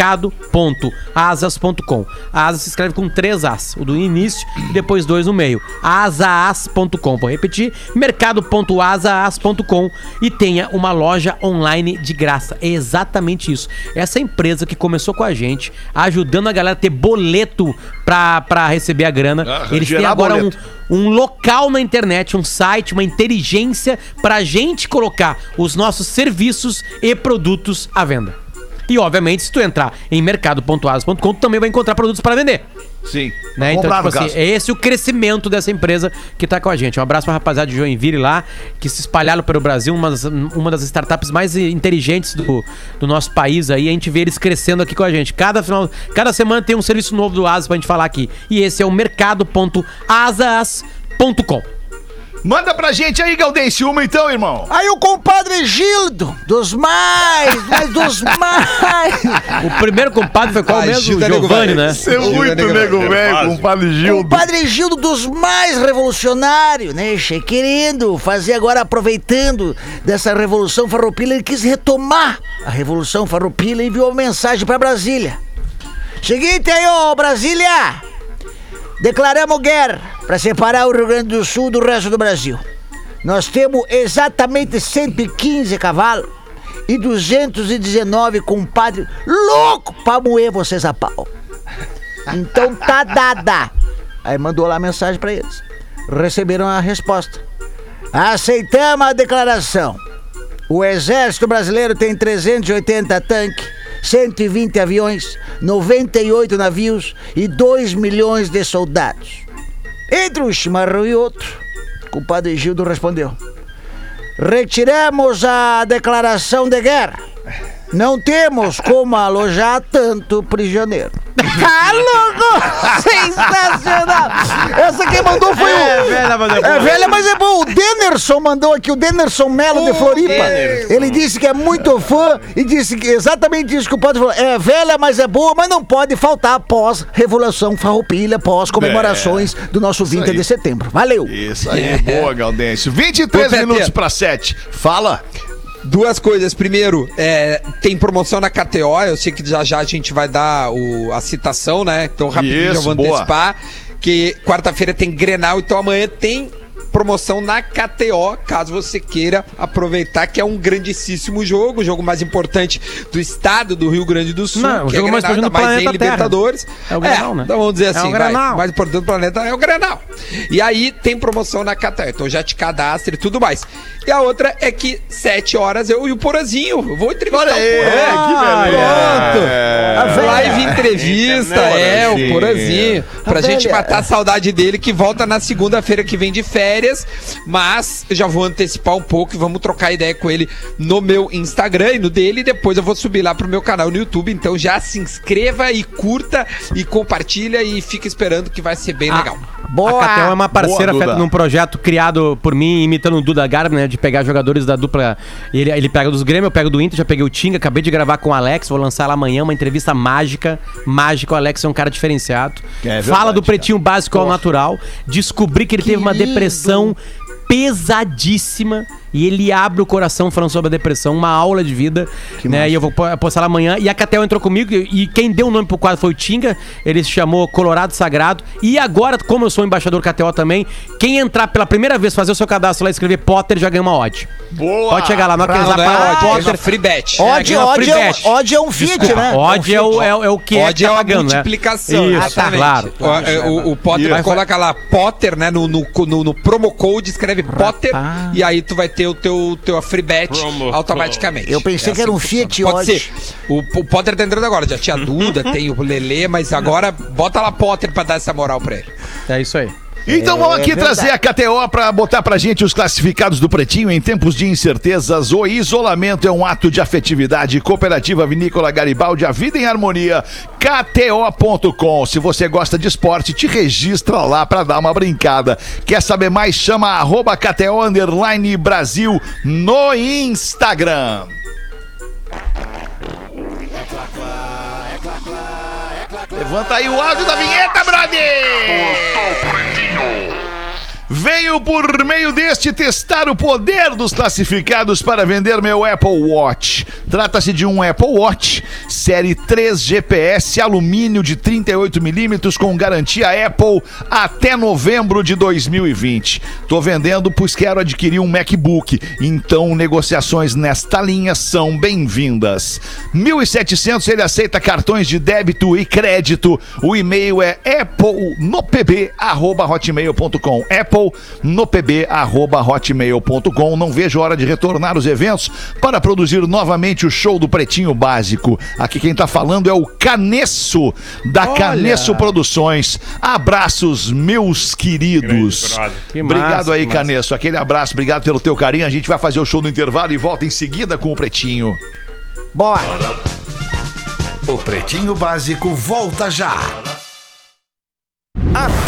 mercado.asas.com. A Asas se escreve com 3 As, o do início e depois 2 no meio. Asas.com. Vou repetir, mercado.asas.com, e tenha uma loja online de graça. É exatamente isso. Essa empresa que começou com a gente, ajudando a galera a ter boleto pra receber a grana. Eles têm agora um local na internet, um site, uma inteligência pra gente colocar os nossos serviços e produtos à venda. E, obviamente, se tu entrar em mercado.asas.com, tu também vai encontrar produtos para vender. Sim. Né? Então, tipo assim, é esse o crescimento dessa empresa que tá com a gente. Um abraço pra rapaziada de Joinville lá, que se espalharam pelo Brasil, uma das startups mais inteligentes do nosso país aí. A gente vê eles crescendo aqui com a gente. Cada semana tem um serviço novo do Asas pra gente falar aqui. E esse é o mercado.asas.com. Manda pra gente aí, Gaudense, uma então, irmão. Aí o compadre Gildo, dos mais. O primeiro compadre foi qual mesmo? O Giovanni, né? Você é muito nego velho, compadre Gildo. Compadre Gildo dos mais revolucionários, né? Querendo fazer agora, aproveitando dessa Revolução Farroupilha, ele quis retomar a Revolução Farroupilha e enviou uma mensagem pra Brasília. Seguinte aí, ô Brasília, declaramos guerra para separar o Rio Grande do Sul do resto do Brasil. Nós temos exatamente 115 cavalos e 219 compadres loucos para moer vocês a pau. Então tá dada. Aí mandou lá a mensagem para eles. Receberam a resposta. Aceitamos a declaração. O Exército Brasileiro tem 380 tanques, 120 aviões, 98 navios e 2 milhões de soldados. Entre um chimarrão e outro, o compadre Gildo respondeu: retiramos a declaração de guerra. Não temos como alojar tanto prisioneiro. Ah, louco! Sensacional! Essa quem mandou foi o... velha, mas é bom. O Dennerson mandou aqui, o Dennerson Melo de Floripa. Dennerson. Ele disse que é muito fã e disse que exatamente isso que o padre falou. É velha, mas é boa, mas não pode faltar pós-Revolução Farroupilha, pós-comemorações do nosso 20 de setembro. Valeu! Isso aí, boa, Gaudêncio. 23 minutos para 7. Fala! Duas coisas. Primeiro, tem promoção na KTO. Eu sei que já a gente vai dar a citação, né? Então, rapidinho já vou antecipar. Que quarta-feira tem Grenal, então amanhã tem promoção na KTO, caso você queira aproveitar, que é um grandíssimo jogo, o jogo mais importante do estado do Rio Grande do Sul. Não, que o jogo mais importante do planeta Libertadores. É o Grenal, né? Então vamos dizer assim, o Grenal. mais importante do planeta é o Grenal. E aí tem promoção na KTO, então já te cadastra e tudo mais. E a outra é que 7 horas eu e o Porazinho, eu vou entrevistar o Pronto. Live entrevista, o Porazinho, pra gente matar a saudade dele, que volta na segunda-feira que vem de férias, mas eu já vou antecipar um pouco e vamos trocar ideia com ele no meu Instagram e no dele, e depois eu vou subir lá pro meu canal no YouTube, então já se inscreva e curta e compartilha e fica esperando que vai ser bem legal. Boa. A KTO é uma parceira num projeto criado por mim, imitando o Duda Garbi, né? De pegar jogadores da dupla. Ele pega dos Grêmio, eu pego do Inter, já peguei o Tinga, acabei de gravar com o Alex, vou lançar lá amanhã uma entrevista mágica. O Alex é um cara diferenciado. Fala do Pretinho Básico ao natural. Descobri que ele teve uma depressão pesadíssima e ele abre o coração falando sobre a depressão, uma aula de vida, né? E eu vou postar lá amanhã. E a KTO entrou comigo e quem deu o nome pro quadro foi o Tinga. Ele se chamou Colorado Sagrado. E agora, como eu sou embaixador KTO também, quem entrar pela primeira vez, fazer o seu cadastro lá e escrever Potter, já ganha uma odd. Boa! Pode chegar lá, não é Potter Free Bet. Odd é um feed, né? Odd é o que odd é tá uma pagando, multiplicação. Né? Isso, claro. O Potter coloca lá Potter, né? No promo code, escreve Potter e aí tu vai ter o teu free bet automaticamente. Eu pensei que era um Fiat Odd. Pode ser. O Potter tá entrando agora, já tinha a Duda, tem o Lelê, mas agora bota lá Potter pra dar essa moral pra ele. É isso aí. Então vamos aqui trazer a KTO para botar pra gente os classificados do Pretinho. Em tempos de incertezas, o isolamento é um ato de afetividade. Cooperativa Vinícola Garibaldi, a vida em harmonia. KTO.com. Se você gosta de esporte, te registra lá para dar uma brincada. Quer saber mais? Chama @KTO_Brasil no Instagram. Levanta aí o áudio da vinheta, brother! Venho por meio deste testar o poder dos classificados para vender meu Apple Watch. Trata-se de um Apple Watch série 3 GPS alumínio de 38mm com garantia Apple até novembro de 2020. Tô vendendo pois quero adquirir um MacBook, então negociações nesta linha são bem-vindas. 1.700 ele aceita cartões de débito e crédito. O e-mail é applenopb@hotmail.com. applenopb@hotmail.com. Não vejo hora de retornar os eventos para produzir novamente o show do Pretinho Básico. Aqui quem tá falando é o Canesso, da Canesso Produções. Abraços, meus queridos. Obrigado aí, Canesso. Aquele abraço, obrigado pelo teu carinho. A gente vai fazer o show no intervalo e volta em seguida com o Pretinho. Bora! O Pretinho Básico volta já.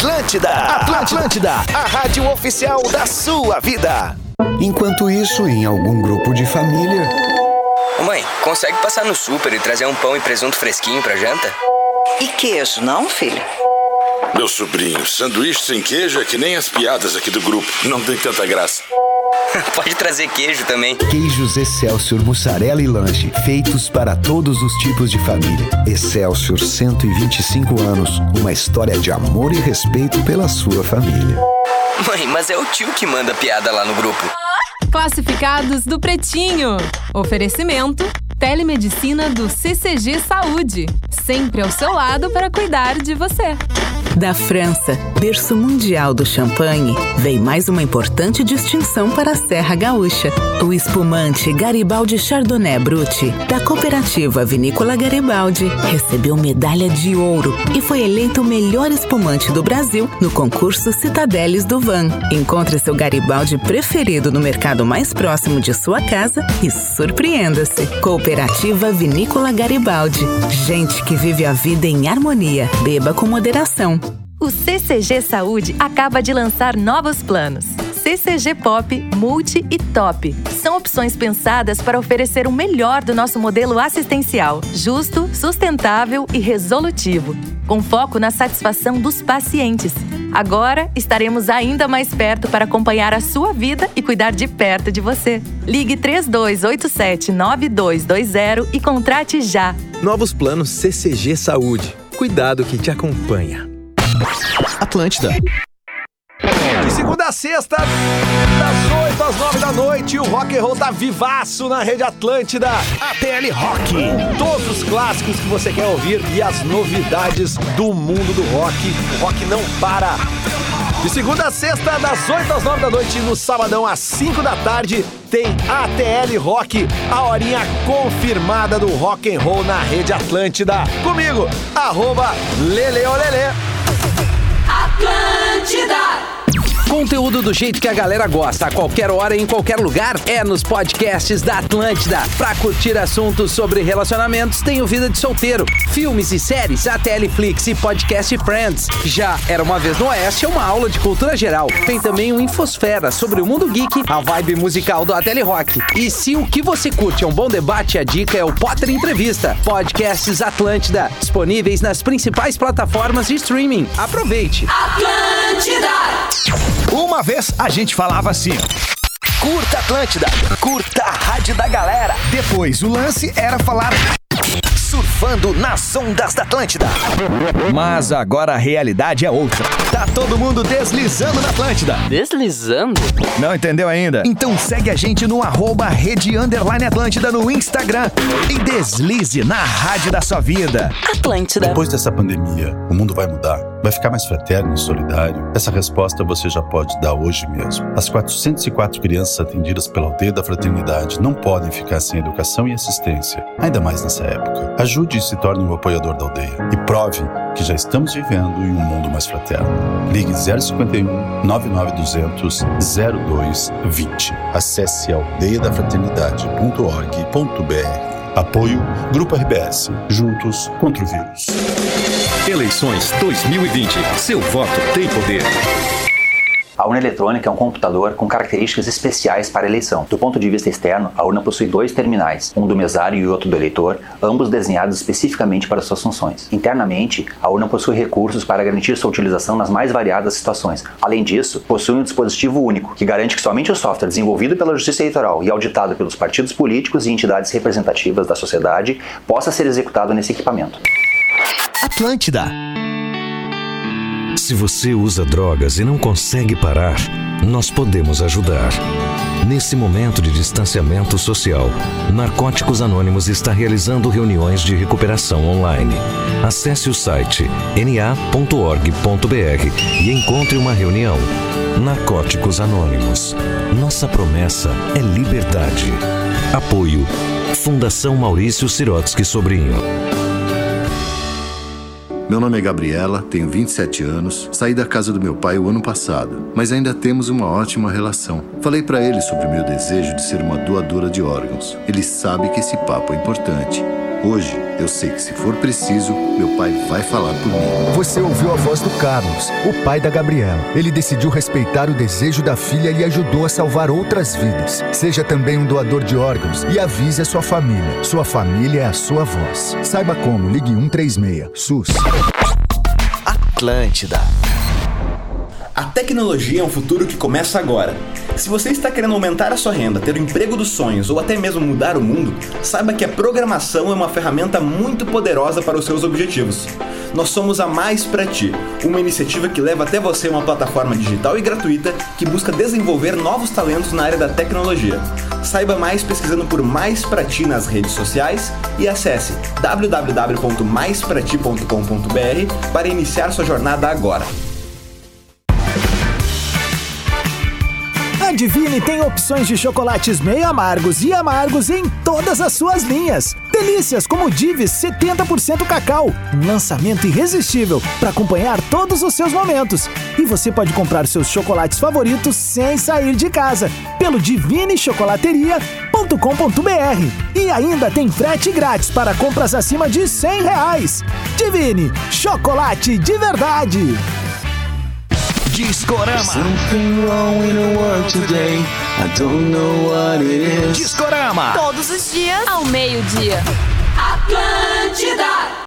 Atlântida, a rádio oficial da sua vida. Enquanto isso, em algum grupo de família... Mãe, consegue passar no super e trazer um pão e presunto fresquinho pra janta? E queijo, não, filho? Meu sobrinho, sanduíche sem queijo é que nem as piadas aqui do grupo. Não tem tanta graça. Pode trazer queijo também. Queijos Excelsior, mussarela e lanche, feitos para todos os tipos de família. Excelsior, 125 anos, uma história de amor e respeito pela sua família. Mãe, mas é o tio que manda piada lá no grupo. Classificados do Pretinho. Oferecimento: telemedicina do CCG Saúde. Sempre ao seu lado para cuidar de você. Da França, berço mundial do champanhe, vem mais uma importante distinção para a Serra Gaúcha. O espumante Garibaldi Chardonnay Brut, da cooperativa Vinícola Garibaldi, recebeu medalha de ouro e foi eleito o melhor espumante do Brasil no concurso Citadeles do Van. Encontre seu Garibaldi preferido no mercado mais próximo de sua casa e surpreenda-se. Cooperativa Vinícola Garibaldi. Gente que vive a vida em harmonia. Beba com moderação. O CCG Saúde acaba de lançar novos planos. CCG Pop, Multi e Top. São opções pensadas para oferecer o melhor do nosso modelo assistencial, justo, sustentável e resolutivo, com foco na satisfação dos pacientes. Agora estaremos ainda mais perto para acompanhar a sua vida e cuidar de perto de você. Ligue 3287-9220 e contrate já. Novos planos CCG Saúde. Cuidado que te acompanha. Atlântida. De segunda a sexta, das 8 às 9 da noite, o rock and roll tá vivaço na Rede Atlântida. ATL Rock. Todos os clássicos que você quer ouvir e as novidades do mundo do rock. O rock não para. De segunda a sexta, das 8 às 9 da noite, no sabadão às 5 da tarde, tem ATL Rock, a horinha confirmada do rock and roll na Rede Atlântida. Comigo, @Leleolele. Atlântida! Conteúdo do jeito que a galera gosta, a qualquer hora e em qualquer lugar, é nos podcasts da Atlântida. Pra curtir assuntos sobre relacionamentos, tem o Vida de Solteiro, filmes e séries, ATL Flix e Podcast Friends. Já Era Uma Vez no Oeste é uma aula de cultura geral. Tem também o Infosfera sobre o mundo geek, a vibe musical do ATL Rock. E se o que você curte é um bom debate, a dica é o Potter Entrevista. Podcasts Atlântida, disponíveis nas principais plataformas de streaming. Aproveite! Atlântida! Uma vez a gente falava assim: curta Atlântida, curta a rádio da galera. Depois o lance era falar surfando nas ondas da Atlântida. Mas agora a realidade é outra. Tá todo mundo deslizando na Atlântida. Deslizando? Não entendeu ainda? Então segue a gente no @Rede_Atlântida no Instagram e deslize na rádio da sua vida. Atlântida. Depois dessa pandemia, o mundo vai mudar? Vai ficar mais fraterno e solidário? Essa resposta você já pode dar hoje mesmo. As 404 crianças atendidas pela Aldeia da Fraternidade não podem ficar sem educação e assistência, ainda mais nessa época. Ajude e se torne um apoiador da aldeia. E prove que já estamos vivendo em um mundo mais fraterno. Ligue 051 99200 0220. Acesse aldeiadafraternidade.org.br. Apoio Grupo RBS. Juntos contra o vírus. Eleições 2020. Seu voto tem poder. A urna eletrônica é um computador com características especiais para a eleição. Do ponto de vista externo, a urna possui 2 terminais, um do mesário e outro do eleitor, ambos desenhados especificamente para suas funções. Internamente, a urna possui recursos para garantir sua utilização nas mais variadas situações. Além disso, possui um dispositivo único, que garante que somente o software desenvolvido pela Justiça Eleitoral e auditado pelos partidos políticos e entidades representativas da sociedade possa ser executado nesse equipamento. Atlântida. Se você usa drogas e não consegue parar, nós podemos ajudar. Nesse momento de distanciamento social, Narcóticos Anônimos está realizando reuniões de recuperação online. Acesse o site na.org.br e encontre uma reunião. Narcóticos Anônimos. Nossa promessa é liberdade. Apoio Fundação Maurício Sirotsky Sobrinho. Meu nome é Gabriela, tenho 27 anos, saí da casa do meu pai o ano passado, mas ainda temos uma ótima relação. Falei pra ele sobre o meu desejo de ser uma doadora de órgãos. Ele sabe que esse papo é importante. Hoje, eu sei que se for preciso, meu pai vai falar por mim. Você ouviu a voz do Carlos, o pai da Gabriela. Ele decidiu respeitar o desejo da filha e ajudou a salvar outras vidas. Seja também um doador de órgãos e avise a sua família. Sua família é a sua voz. Saiba como, ligue 136. SUS. Atlântida. A tecnologia é um futuro que começa agora. Se você está querendo aumentar a sua renda, ter o emprego dos sonhos ou até mesmo mudar o mundo, saiba que a programação é uma ferramenta muito poderosa para os seus objetivos. Nós somos a Mais Pra Ti, uma iniciativa que leva até você uma plataforma digital e gratuita que busca desenvolver novos talentos na área da tecnologia. Saiba mais pesquisando por Mais Pra Ti nas redes sociais e acesse www.maisprati.com.br para iniciar sua jornada agora. A Divine tem opções de chocolates meio amargos e amargos em todas as suas linhas. Delícias como o Divis 70% cacau, um lançamento irresistível para acompanhar todos os seus momentos. E você pode comprar seus chocolates favoritos sem sair de casa pelo divinechocolateria.com.br. E ainda tem frete grátis para compras acima de R$100. Divine, chocolate de verdade. Discorama. Discorama. Todos os dias, ao meio-dia. Atlântida!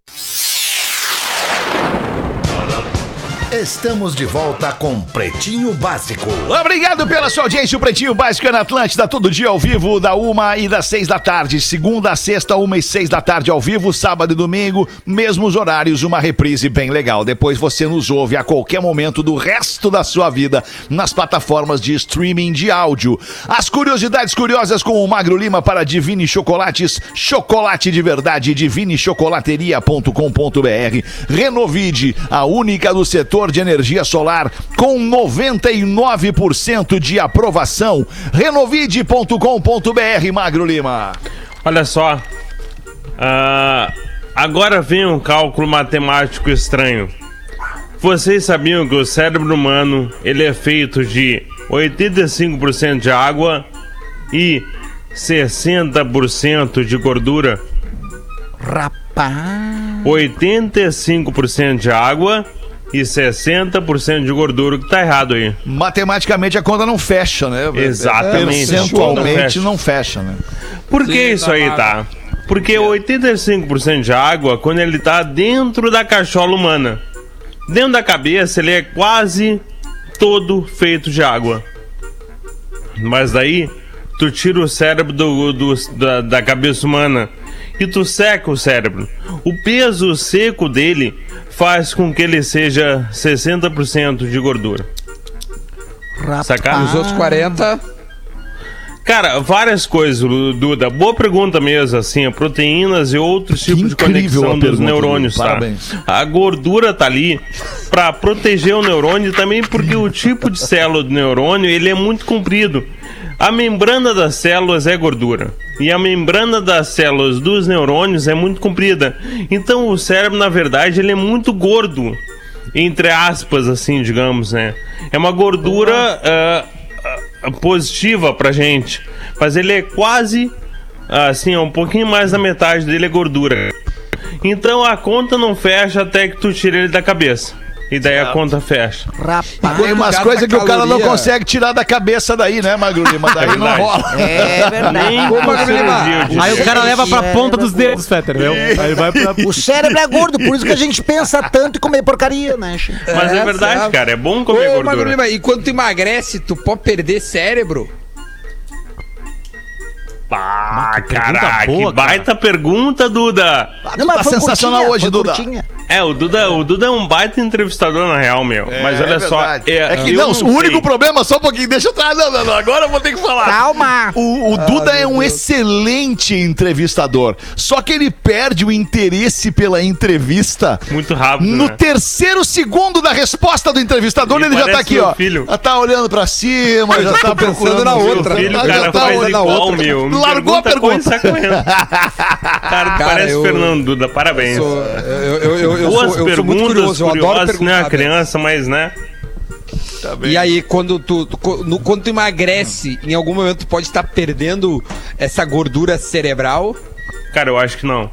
Estamos de volta com Pretinho Básico. Obrigado pela sua audiência. O Pretinho Básico é na Atlântida, todo dia ao vivo, da 1 e das 6 da tarde. Segunda a sexta, 1 e 6 da tarde ao vivo. Sábado e domingo, mesmos horários, uma reprise bem legal. Depois você nos ouve a qualquer momento do resto da sua vida nas plataformas de streaming de áudio. As curiosidades curiosas com o Magro Lima para Divine Chocolates. Chocolate de verdade, divinechocolateria.com.br. Renovide, a única do setor de energia solar com 99% de aprovação. Renovide.com.br, Magro Lima. Olha só, agora vem um cálculo matemático estranho. Vocês sabiam que o cérebro humano ele é feito de 85% de água e 60% de gordura? Rapaz! 85% de água e 60% de gordura, que tá errado aí. Matematicamente a conta não fecha, né? Exatamente. Percentualmente não fecha, né? Por que isso aí, tá? Porque 85% de água, quando ele tá dentro da cachola humana, dentro da cabeça, ele é quase todo feito de água. Mas daí, tu tira o cérebro da cabeça humana e tu seca o cérebro. O peso seco dele faz com que ele seja 60% de gordura. Sacaram? Os outros 40%. Cara, várias coisas, Duda. Boa pergunta mesmo, assim, proteínas e outros tipos de conexão dos neurônios, tá? Parabéns. A gordura tá ali pra proteger o neurônio também porque o tipo de célula do neurônio, ele é muito comprido. A membrana das células é gordura e a membrana das células dos neurônios é muito comprida. Então o cérebro, na verdade, ele é muito gordo, entre aspas, assim, digamos, né? É uma gordura positiva pra gente, mas ele é quase, assim, um pouquinho mais da metade dele é gordura. Então a conta não fecha até que tu tira ele da cabeça. E daí a conta fecha. Rapaz. Tem umas coisas que o cara não consegue tirar da cabeça daí, né, Magro Lima? Daí não rola. É verdade. Aí o cara leva pra ponta dos dedos, Fetter, viu? Aí vai pra... O cérebro é gordo, por isso que a gente pensa tanto em comer porcaria, né? Mas é verdade, cara, é bom comer gordura. Magro Lima, e quando tu emagrece, tu pode perder cérebro? Caraca, que baita pergunta, Duda. Não, mas tá sensacional curtinha, hoje, Duda. Curtinha. O Duda é um baita entrevistador, na real, meu. Mas olha só. O único problema, só um pouquinho, deixa eu trazer. Não, agora eu vou ter que falar. Calma. O Duda é um excelente entrevistador. Só que ele perde o interesse pela entrevista. Muito rápido. No terceiro segundo da resposta do entrevistador, ele já tá aqui, ó. Filho. Já tá olhando pra cima, já tá pensando na outra. Filho, cara, faz igual, meu. Largou a pergunta. Cara, parece Fernando, Duda, parabéns. Duas perguntas curiosas, né? A criança, mas, né? Tá bem. E aí, quando tu emagrece, em algum momento tu pode estar perdendo essa gordura cerebral? Cara, eu acho que não.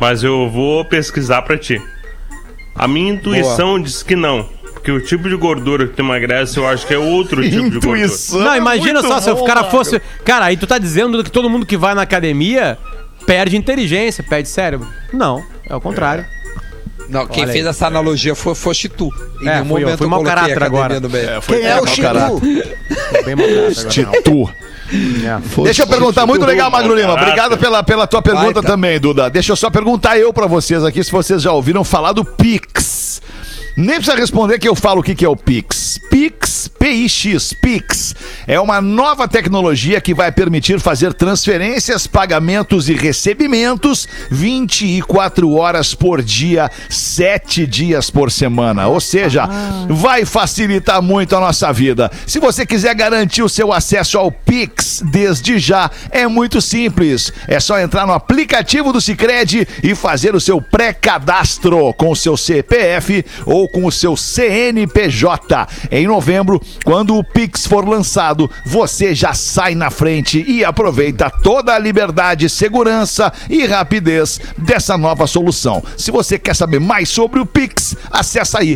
Mas eu vou pesquisar pra ti. A minha intuição diz que não. Porque o tipo de gordura que tu emagrece, eu acho que é outro tipo de gordura. Não, imagina só, se o cara fosse... Cara, aí tu tá dizendo que todo mundo que vai na academia perde inteligência, perde cérebro. Não, é o contrário. Não, quem fez essa analogia foste tu. Em nenhum momento eu fui mau caráter agora. Quem é o Chitu? Bem mau caráter. Chitu. Deixa eu perguntar, muito legal, Magro Lima. Obrigado pela tua pergunta também, Duda. Deixa eu só perguntar pra vocês aqui se vocês já ouviram falar do Pix. Nem precisa responder que eu falo o que é o Pix. Pix, P-I-X, Pix, é uma nova tecnologia que vai permitir fazer transferências, pagamentos e recebimentos 24 horas por dia, 7 dias por semana. Ou seja, vai facilitar muito a nossa vida. Se você quiser garantir o seu acesso ao Pix desde já, é muito simples. É só entrar no aplicativo do Sicredi e fazer o seu pré-cadastro com o seu CPF ou com o seu CNPJ. Em novembro, quando o Pix for lançado, você já sai na frente e aproveita toda a liberdade, segurança e rapidez dessa nova solução. Se você quer saber mais sobre o Pix, acessa aí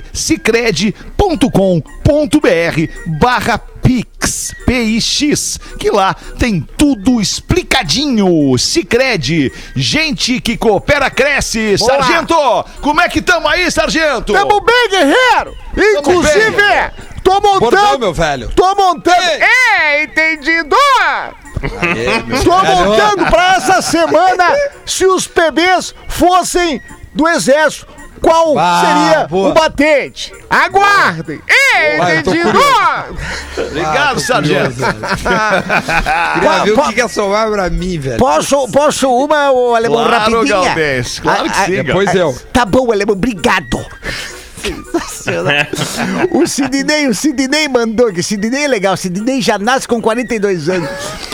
sicredi.com.br/Pix, P-I-X, que lá tem tudo explicadinho. Sicredi, gente que coopera cresce. Boa. Sargento, como é que tamo aí, Sargento? Tamo bem, guerreiro! Inclusive, tô montando... Bordão, meu velho. Tô montando... entendido! Tô montando pra essa semana, se os PBs fossem do Exército, qual seria o batente? Aguardem! Entendido! Obrigado, Sargento. Queria ver o que ia somar pra mim, velho. Posso uma, ô Alemão, Claro, rapidinha? Galdês, claro que sim. Depois eu. Tá bom, Alemão, obrigado. O Sidney mandou aqui. Sidney é legal. Sidney já nasce com 42 anos.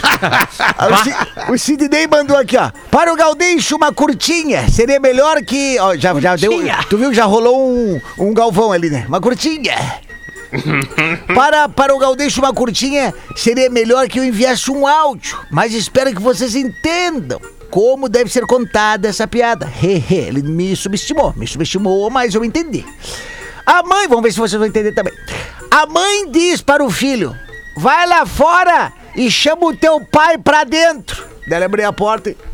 O Sidney mandou aqui, ó. Para o Gaudêncio, uma curtinha. Seria melhor que... Ó, já deu... Tu viu que já rolou um Galvão ali, né? Uma curtinha. Para o Gaudêncio, uma curtinha. Seria melhor que eu enviasse um áudio. Mas espero que vocês entendam como deve ser contada essa piada. Ele me subestimou, mas eu entendi. A mãe, vamos ver se vocês vão entender também. A mãe diz para o filho: vai lá fora e chama o teu pai pra dentro. Daí ele abriu a porta e...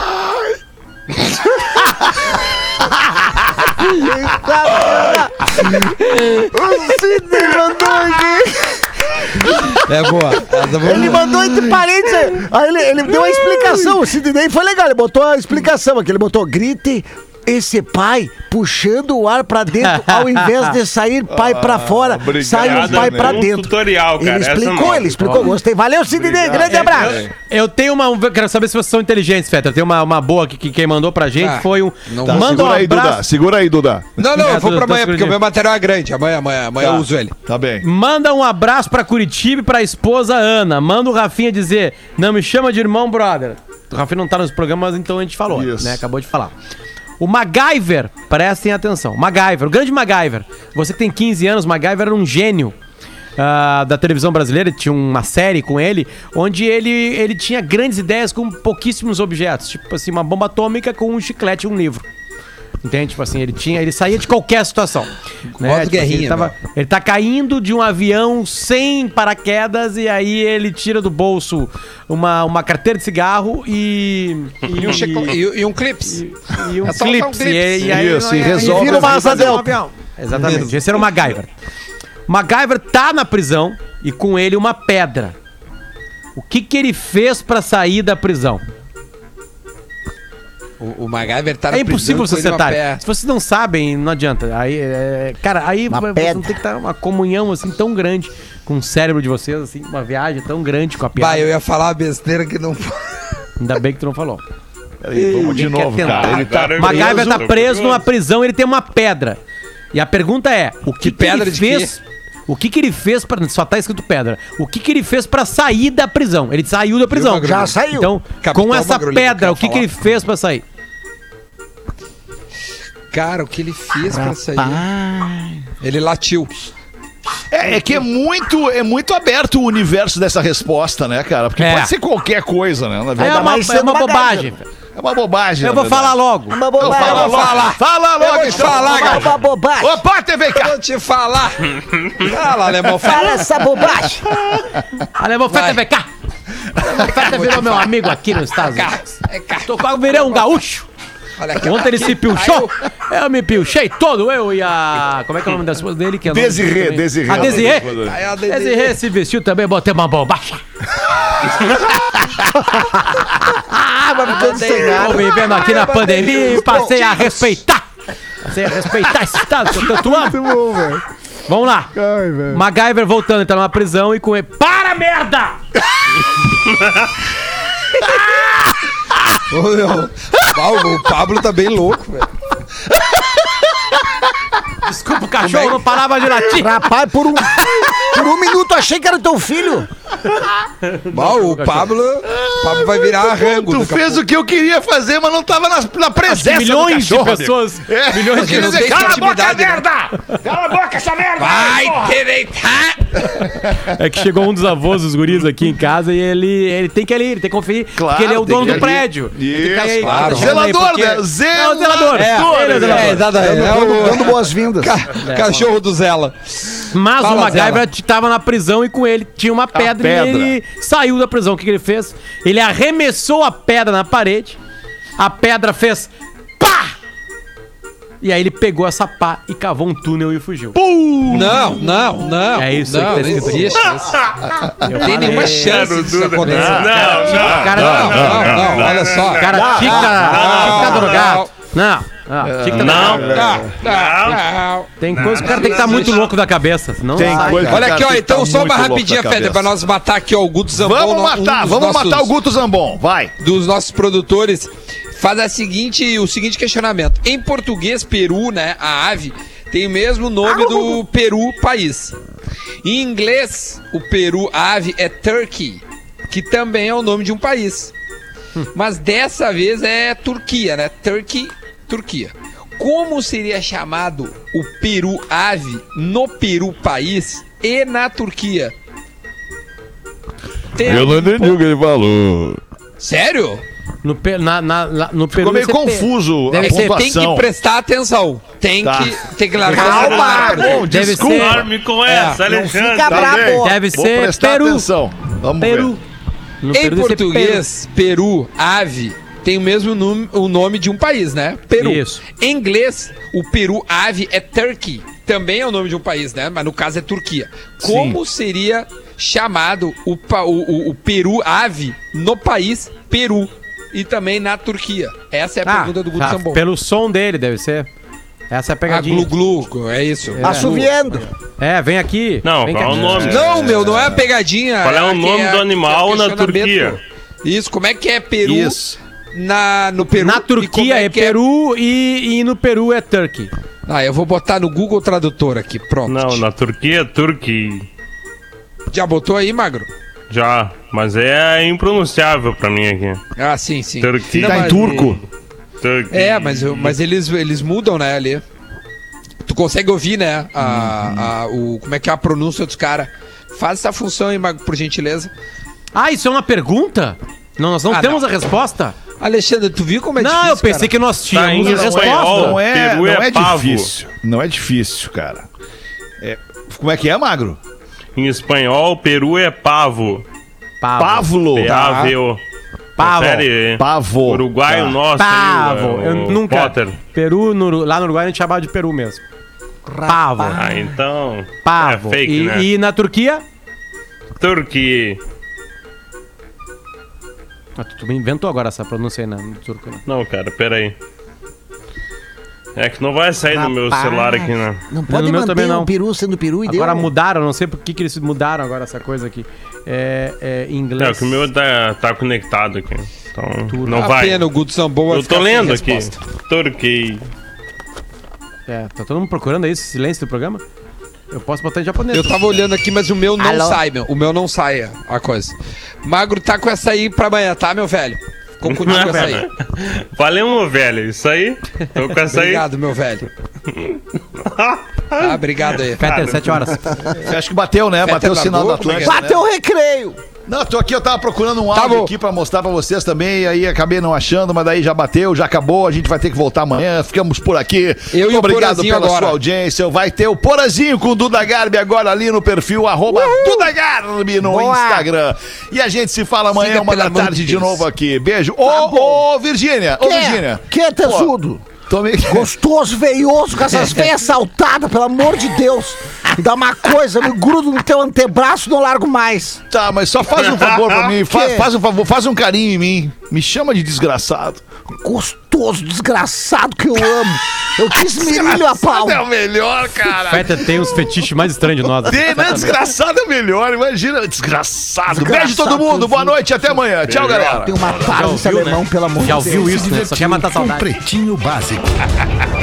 O Sidney mandou aqui. É boa. Ele mandou entre parênteses. Aí ele deu a explicação. O Sidney foi legal. Ele botou a explicação aqui. Ele botou: grite esse pai puxando o ar pra dentro ao invés de sair pai pra fora. Sai o pai pra dentro. Tutorial, cara. Ele explicou. Gostei. Valeu, Sidney. Grande abraço. Eu tenho uma... Quero saber se vocês são inteligentes, Feta. Eu tenho uma boa que quem mandou pra gente foi um... Tá, manda um abraço. Segura aí, Duda. Não, eu vou pra amanhã, porque o meu material é grande. Amanhã eu uso ele. Tá bem. Manda um abraço pra Curitiba e pra esposa Ana. Manda o Rafinha dizer: não me chama de irmão, brother. O Rafinha não tá nos programas, então a gente falou, né? Acabou de falar. O MacGyver, prestem atenção, MacGyver, o grande MacGyver. Você que tem 15 anos, MacGyver era um gênio da televisão brasileira. Tinha uma série com ele, onde ele tinha grandes ideias com pouquíssimos objetos. Tipo assim, uma bomba atômica com um chiclete e um livro. Entende? Tipo assim, ele saía de qualquer situação. Né? Tipo assim, ele tá caindo de um avião sem paraquedas e aí ele tira do bolso uma carteira de cigarro e um clips. E um clips. E aí resolve. Vira uma asa delta. Exatamente. Esse era o MacGyver. MacGyver tá na prisão e com ele uma pedra. O que ele fez pra sair da prisão? O MacGyver tá na prisão. É impossível você acertar. Se vocês não sabem, não adianta. Aí, cara, aí você não tem que estar uma comunhão assim tão grande com o cérebro de vocês, assim, uma viagem tão grande com a piada. Eu ia falar uma besteira que não... Ainda bem que tu não falou. Peraí, vamos de novo, cara. Ele tá MacGyver tá preso numa prisão, ele tem uma pedra. E a pergunta é, o que pedra ele fez? O que ele fez pra... Só tá escrito pedra. O que ele fez pra sair da prisão? Ele saiu da prisão. Já saiu. Então, com essa pedra, o que ele fez pra sair? Cara, o que ele fez pra sair? Ele latiu. É que é muito aberto o universo dessa resposta, né, cara? Porque pode ser qualquer coisa, né? Na verdade. É uma bobagem. uma bobagem. Eu vou falar logo. Uma bobagem. Fala logo. Eu vou te falar, cara. Uma bobagem. Ô, Potter, vem cá. Eu vou te falar. Fala, alemão. Fala essa bobagem. Alemão, Fetter, vem cá. Alemão, Fetter virou meu amigo aqui nos Estados Unidos. Eu virei um gaúcho. Ontem ele se pilchou. Eu me pilchei todo, eu e a... Como é que é o nome da esposa dele? Desirê. A Desirê se vestiu também, botei uma bombacha. Estou vivendo aqui na pandemia e passei a respeitar. Passei a respeitar esse estado que eu tanto amo. Muito bom, velho. Vamos lá. Ai, MacGyver voltando, tá numa prisão e com ele... Para, merda! Ô, meu. O Pablo tá bem louco, velho. Desculpa, o cachorro não parava de latir. Rapaz, por um minuto achei que era teu filho. O Pablo vai virar rango. Tu fez o que eu queria fazer, mas não tava na presença milhões do cachorro, de pessoas. Milhões de pessoas. Cala a boca, merda! Cala a boca, essa merda! Vai te deitar! É que chegou um dos avós dos guris aqui em casa e ele tem que ir ali, ele tem que conferir, claro, porque ele é o dono do prédio. Isso, claro. Zelador, né? Zelador. Dando boas-vindas. Cachorro do Zela. Mas o MacGyver tava na prisão e com ele tinha uma pedra e ele saiu da prisão. O que ele fez? Ele arremessou a pedra na parede, a pedra fez pá! E aí ele pegou essa pá e cavou um túnel e fugiu. Não. É isso aí que tá escrito aqui. Não tem nenhuma chance disso acontecer. Não, olha só. Cara, fica drogado. Não. Tem coisa que o cara tem que estar muito louco da cabeça. Não tem coisa. Olha aqui, ó. Então, só uma rapidinha, Feder, pra nós matar aqui, ó, o Guto Zambon. Vamos matar o Guto Zambon, vai. Dos nossos produtores. Faz o seguinte questionamento. Em português, Peru, né? A ave tem o mesmo nome do Peru, país. Em inglês, o Peru, a ave, é Turkey, que também é o nome de um país. Mas dessa vez é Turquia, né? Turquia. Como seria chamado o Peru ave no Peru país e na Turquia? Eu não entendi o que ele falou. Sério? No Peru ficou meio confuso a pontuação. Tem que prestar atenção. Tem que largar. Calma, desculpa. Com essa, Alexandre. Fica bravo. Deve ser Peru. Atenção. Vamos ver. Em português, Peru, ave, tem o mesmo o nome de um país, né? Peru. Isso. Em inglês, o Peru, ave, é Turkey. Também é o nome de um país, né? Mas no caso é Turquia. Como seria chamado o Peru, ave, no país Peru e também na Turquia? Essa é a pergunta do Guto Zambon. Pelo som dele, deve ser. Essa é a pegadinha. Glu-glu, é isso. Assoviando. Vem aqui. Não, vem qual é o nome? Não é a pegadinha. Qual é o nome do animal na Turquia? Isso, como é que é Peru no Peru? Na Turquia é Peru e no Peru é Turkey. Eu vou botar no Google Tradutor aqui, pronto. Não, na Turquia é Turkey. Já botou aí, Magro? Já, mas é impronunciável pra mim aqui. Sim. Turquia. Tá em turco? Turquia. Mas eles mudam, né, ali. Tu consegue ouvir, né, como é que é a pronúncia dos caras. Faz essa função aí, Magro, por gentileza. Isso é uma pergunta? Não, nós não temos a resposta. Alexandre, tu viu como é difícil? Não, eu pensei que nós tínhamos a resposta. Não é difícil. Não é difícil, cara. Como é que é, Magro? Em espanhol, Peru é pavo. Pavlo. P-A-V-O. Pavo. Uruguai, o nosso. Pavo. Aí, eu nunca. Potter. Peru, lá no Uruguai a gente chamava de Peru mesmo. Pavo. Então. Pavo. É fake, né? E na Turquia? Turquia. Tu me inventou agora essa pronúncia aí no turco, né? Não, cara, peraí. É que não vai sair no meu celular aqui, né? Não pode manter o peru sendo peru e agora mudaram, não sei por que eles mudaram agora essa coisa aqui. Em inglês. É, que o meu tá conectado aqui. Então, não vai. Pena, o Guto Zambon eu tô lendo aqui. Turquia. Tá todo mundo procurando aí esse silêncio do programa? Eu posso botar em japonês. Eu tava olhando aqui, mas o meu não sai, meu. O meu não sai a coisa. Magro tá com essa aí pra amanhã, tá, meu velho? Ficou contigo com essa aí. Valeu, meu velho. Isso aí. Tô com essa aí. Obrigado, meu velho. Obrigado aí. Fetter, 7 horas. Você acha que bateu, né? Bateu o sinal da Atlântica. Bateu o recreio. Não, tô aqui, eu tava procurando um áudio aqui pra mostrar pra vocês também, aí acabei não achando, mas daí já bateu, já acabou, a gente vai ter que voltar amanhã, ficamos por aqui. Eu e o Obrigado Porazinho pela agora. sua audiência, vai ter o Porazinho com o Duda Garbi agora ali no perfil, @Duda Garbi no Instagram. E a gente se fala amanhã, Siga, 1 da pelo amor tarde de de Deus. novo aqui. Beijo. Ô, Virgínia, Que tesudo? Gostoso, veioso, com essas veias saltadas, pelo amor de Deus. Me dá uma coisa, me grudo no teu antebraço e não largo mais. Tá, mas só faz um favor pra mim, faz um favor, faz um carinho em mim. Me chama de desgraçado. Gostoso, desgraçado que eu amo. Eu quis milho a pau. É o melhor, cara. Feta tem uns fetiches mais estranhos de nós. Desgraçado é melhor, imagina. Desgraçado. Beijo todo mundo, boa noite, até amanhã. Tchau, galera. Tem uma tarde esse alemão, pelo amor de Já Deus. ouviu isso, né? Só quer matar Com saudade. Pretinho Básico.